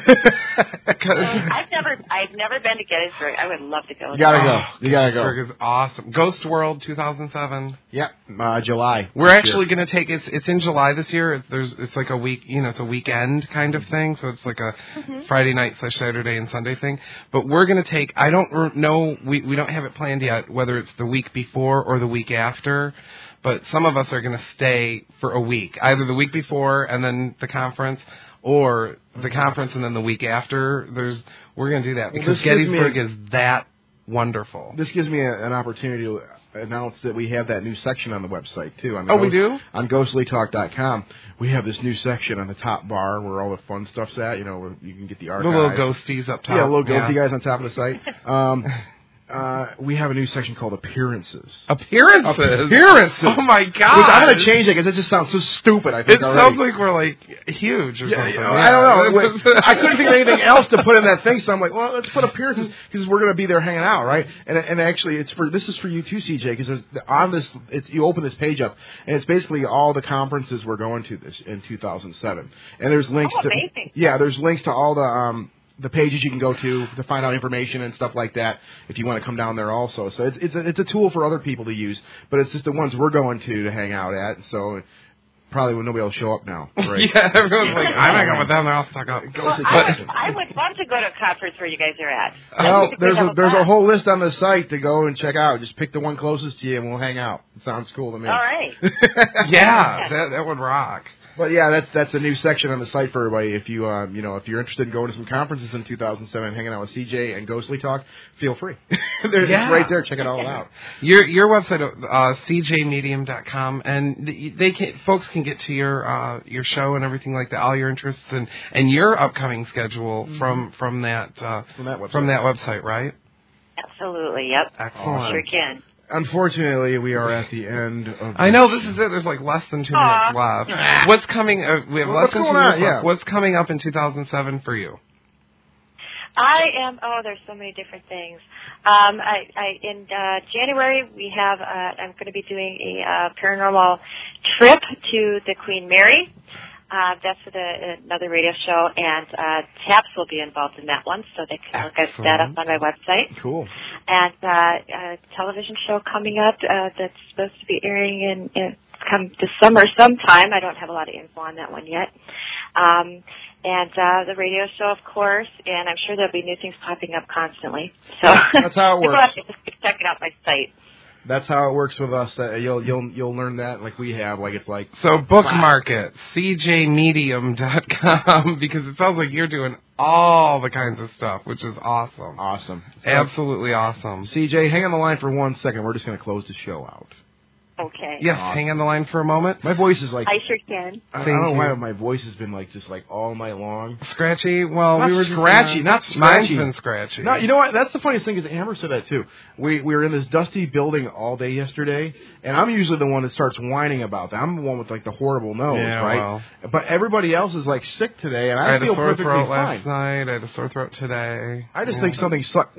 I've never, I've never been to Gettysburg. I would love to go. You gotta there. go. You gotta go. Gettysburg is awesome. Ghost World two thousand seven. Yeah, uh, July. We're actually going to take it's it's in July this year. It's, there's it's like a week, you know, it's a weekend kind of thing. So it's like a Mm-hmm. Friday night slash Saturday and Sunday thing. But we're going to take. I don't r- know. We we don't have it planned yet. Whether it's the week before or the week after. But some of us are going to stay for a week, either the week before and then the conference, or the conference and then the week after. There's we're going to do that Well, because this gives me a- Gettysburg is that wonderful. This gives me a, an opportunity to announce that we have that new section on the website too. On the Oh, we Ghost- do? On ghostly talk dot com, we have this new section on the top bar where all the fun stuff's at. You know, where you can get the The archives. little ghosties up top. Yeah, little ghosty Yeah. guys on top of the site. Um, uh, we have a new section called appearances. Appearances. Appearances. Oh my god. Which I'm going to change it because it just sounds so stupid. I think It already. sounds like we're like huge or Yeah, something. you know, I don't know. Wait, I couldn't think of anything else to put in that thing, so I'm like, well, let's put appearances because we're going to be there hanging out, right? And and actually, it's for this is for you too, C J, because on this, it's you open this page up, and it's basically all the conferences we're going to this in two thousand seven, and there's links Oh, to amazing. yeah, there's links to all the um the pages you can go to to find out information and stuff like that if you want to come down there also. So it's it's a, it's a tool for other people to use, but it's just the ones we're going to to hang out at. So probably when nobody will show up now. Right? Yeah, everyone's like, I'm not going with them. They're all stuck up. Well, I, would, I would love to go to a conference where you guys are at. Well, That's there's have a there's a blast. whole list on the site to go and check out. Just pick the one closest to you, and we'll hang out. It sounds cool to me. All right. Yeah, that that would rock. But yeah, that's that's a new section on the site for everybody. If you um, you know if you're interested in going to some conferences in two thousand seven, hanging out with C J and Ghostly Talk, feel free. There- Yeah. It's right there. Check it all out. Your your website, uh, c j medium dot com, and they can folks can get to your uh, your show and everything like that, all your interests and, and your upcoming schedule Mm-hmm. from from that uh, From that website. from that website, right? Absolutely. Yep. Excellent. Sure can. Unfortunately, we are at the end of. I know this is it. There's like less than two Aw. minutes left. What's coming? Uh, we have Well, less what's than two going on? minutes left. Yeah. What's coming up in two thousand seven for you? I am. Oh, there's so many different things. Um, I, I in uh, January we have. Uh, I'm going to be doing a uh, paranormal trip to the Queen Mary. Uh, that's with a, another radio show, and uh, TAPS will be involved in that one, so they can look at that up on my website. Cool. And uh, a television show coming up uh, that's supposed to be airing in, in come this summer sometime. I don't have a lot of info on that one yet. Um, and uh, the radio show, of course, and I'm sure there'll be new things popping up constantly. So That's how it people works. have to just keep checking out my site. That's how it works with us. Uh, you'll you'll you'll learn that like we have. Like it's like So bookmark it, c j medium dot com, because it sounds like you're doing all the kinds of stuff, which is awesome. awesome. So, Absolutely awesome. C J, hang on the line for one second. We're just going to close the show out. Okay. Yes, Awesome. hang on the line for a moment. My voice is like I sure can. I, I Thank don't know why you. my voice has been like just like all night long. Scratchy? Well, Not we were just scratchy, gonna- not scratchy. Mine's been scratchy. No, you know what? That's the funniest thing is Amber said that too. We we were in this dusty building all day yesterday, and I'm usually the one that starts whining about that. I'm the one with like the horrible nose, Yeah, right? well. But everybody else is like sick today, and I, I had feel a sore perfectly throat fine. last night. I had a sore throat today. I just Yeah. think something suck.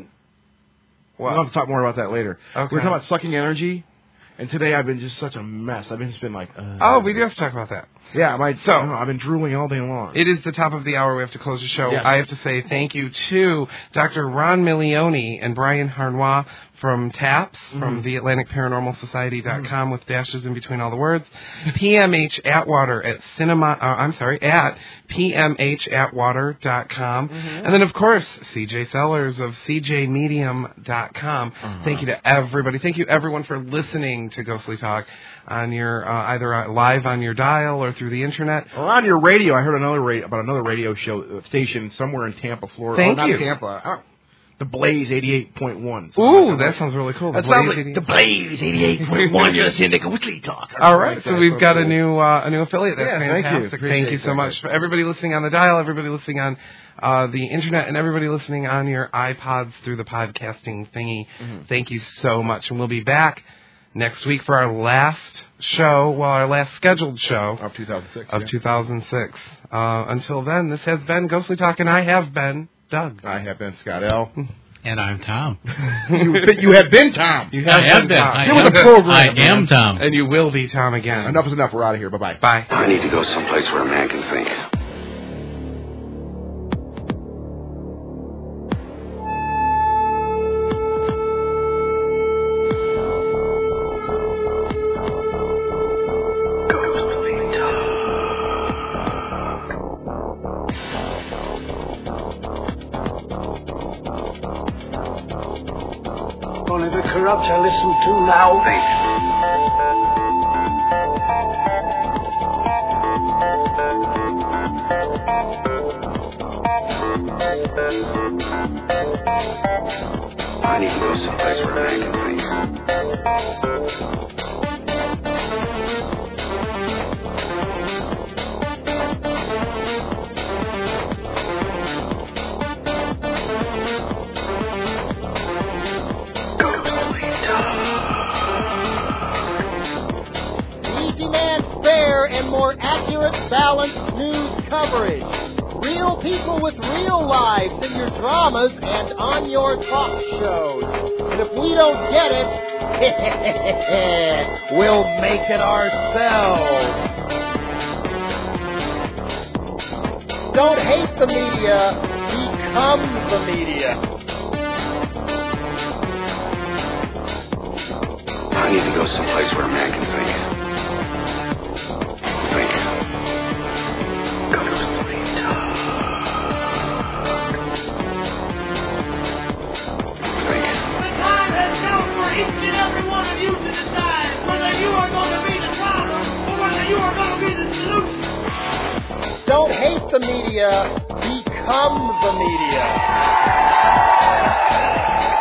We'll have to talk more about that later. Okay. We're talking about sucking energy, and today I've been just such a mess. I've been just been like, uh, Oh, we do have to talk about that. yeah, my So- I don't know, I've been drooling all day long. It is the top of the hour. We have to close the show. Yes. I have to say thank you to Doctor Ron Milioni and Brian Harnois from TAPS, from the Atlantic Paranormal Society dot com, with dashes in between all the words. P M H Atwater at cinema, uh, I'm sorry, at P M H Atwater dot com. And then, of course, C J Sellers of C J medium dot com. Thank you to everybody. Thank you, everyone, for listening to Ghostly Talk on your, uh, either uh, live on your dial or through the internet. Or on your radio, I heard another radio about another radio show uh, station somewhere in Tampa, Florida. Thank oh, not you. Tampa. I don't, The Blaze eighty-eight point one. Ooh, like that sounds really cool. The that sounds like The Blaze eighty-eight point one. You're listening to Ghostly Talk. All right, like so we've so got cool. a new uh, a new affiliate. That's yeah, fantastic. Thank you, thank you so much. For everybody listening on the dial, everybody listening on uh, the internet, and everybody listening on your iPods through the podcasting thingy. Mm-hmm. Thank you so much. And we'll be back next week for our last show, well, our last scheduled show of two thousand six. Of yeah. two thousand six. Uh, until then, this has been Ghostly Talk, and I have been Doug. I have been Scott L. And I'm Tom. you, you have been Tom. You have I have been, been. Tom. I Get am, with the program. I man. am Tom. And you will be Tom again. Enough is enough. We're out of here. Bye-bye. Bye. I need to go someplace where a man can think. Only the corrupt I listen to now. I need to go someplace where a man can think. And more accurate, balanced news coverage. Real people with real lives in your dramas and on your talk shows. And if we don't get it, we'll make it ourselves. Don't hate the media, become the media. I need to go someplace where a man can think. Think. Go to sleep. Think. The time has come for each and every one of you to decide whether you are going to be the problem or whether you are going to be the solution. Don't hate the media, become the media.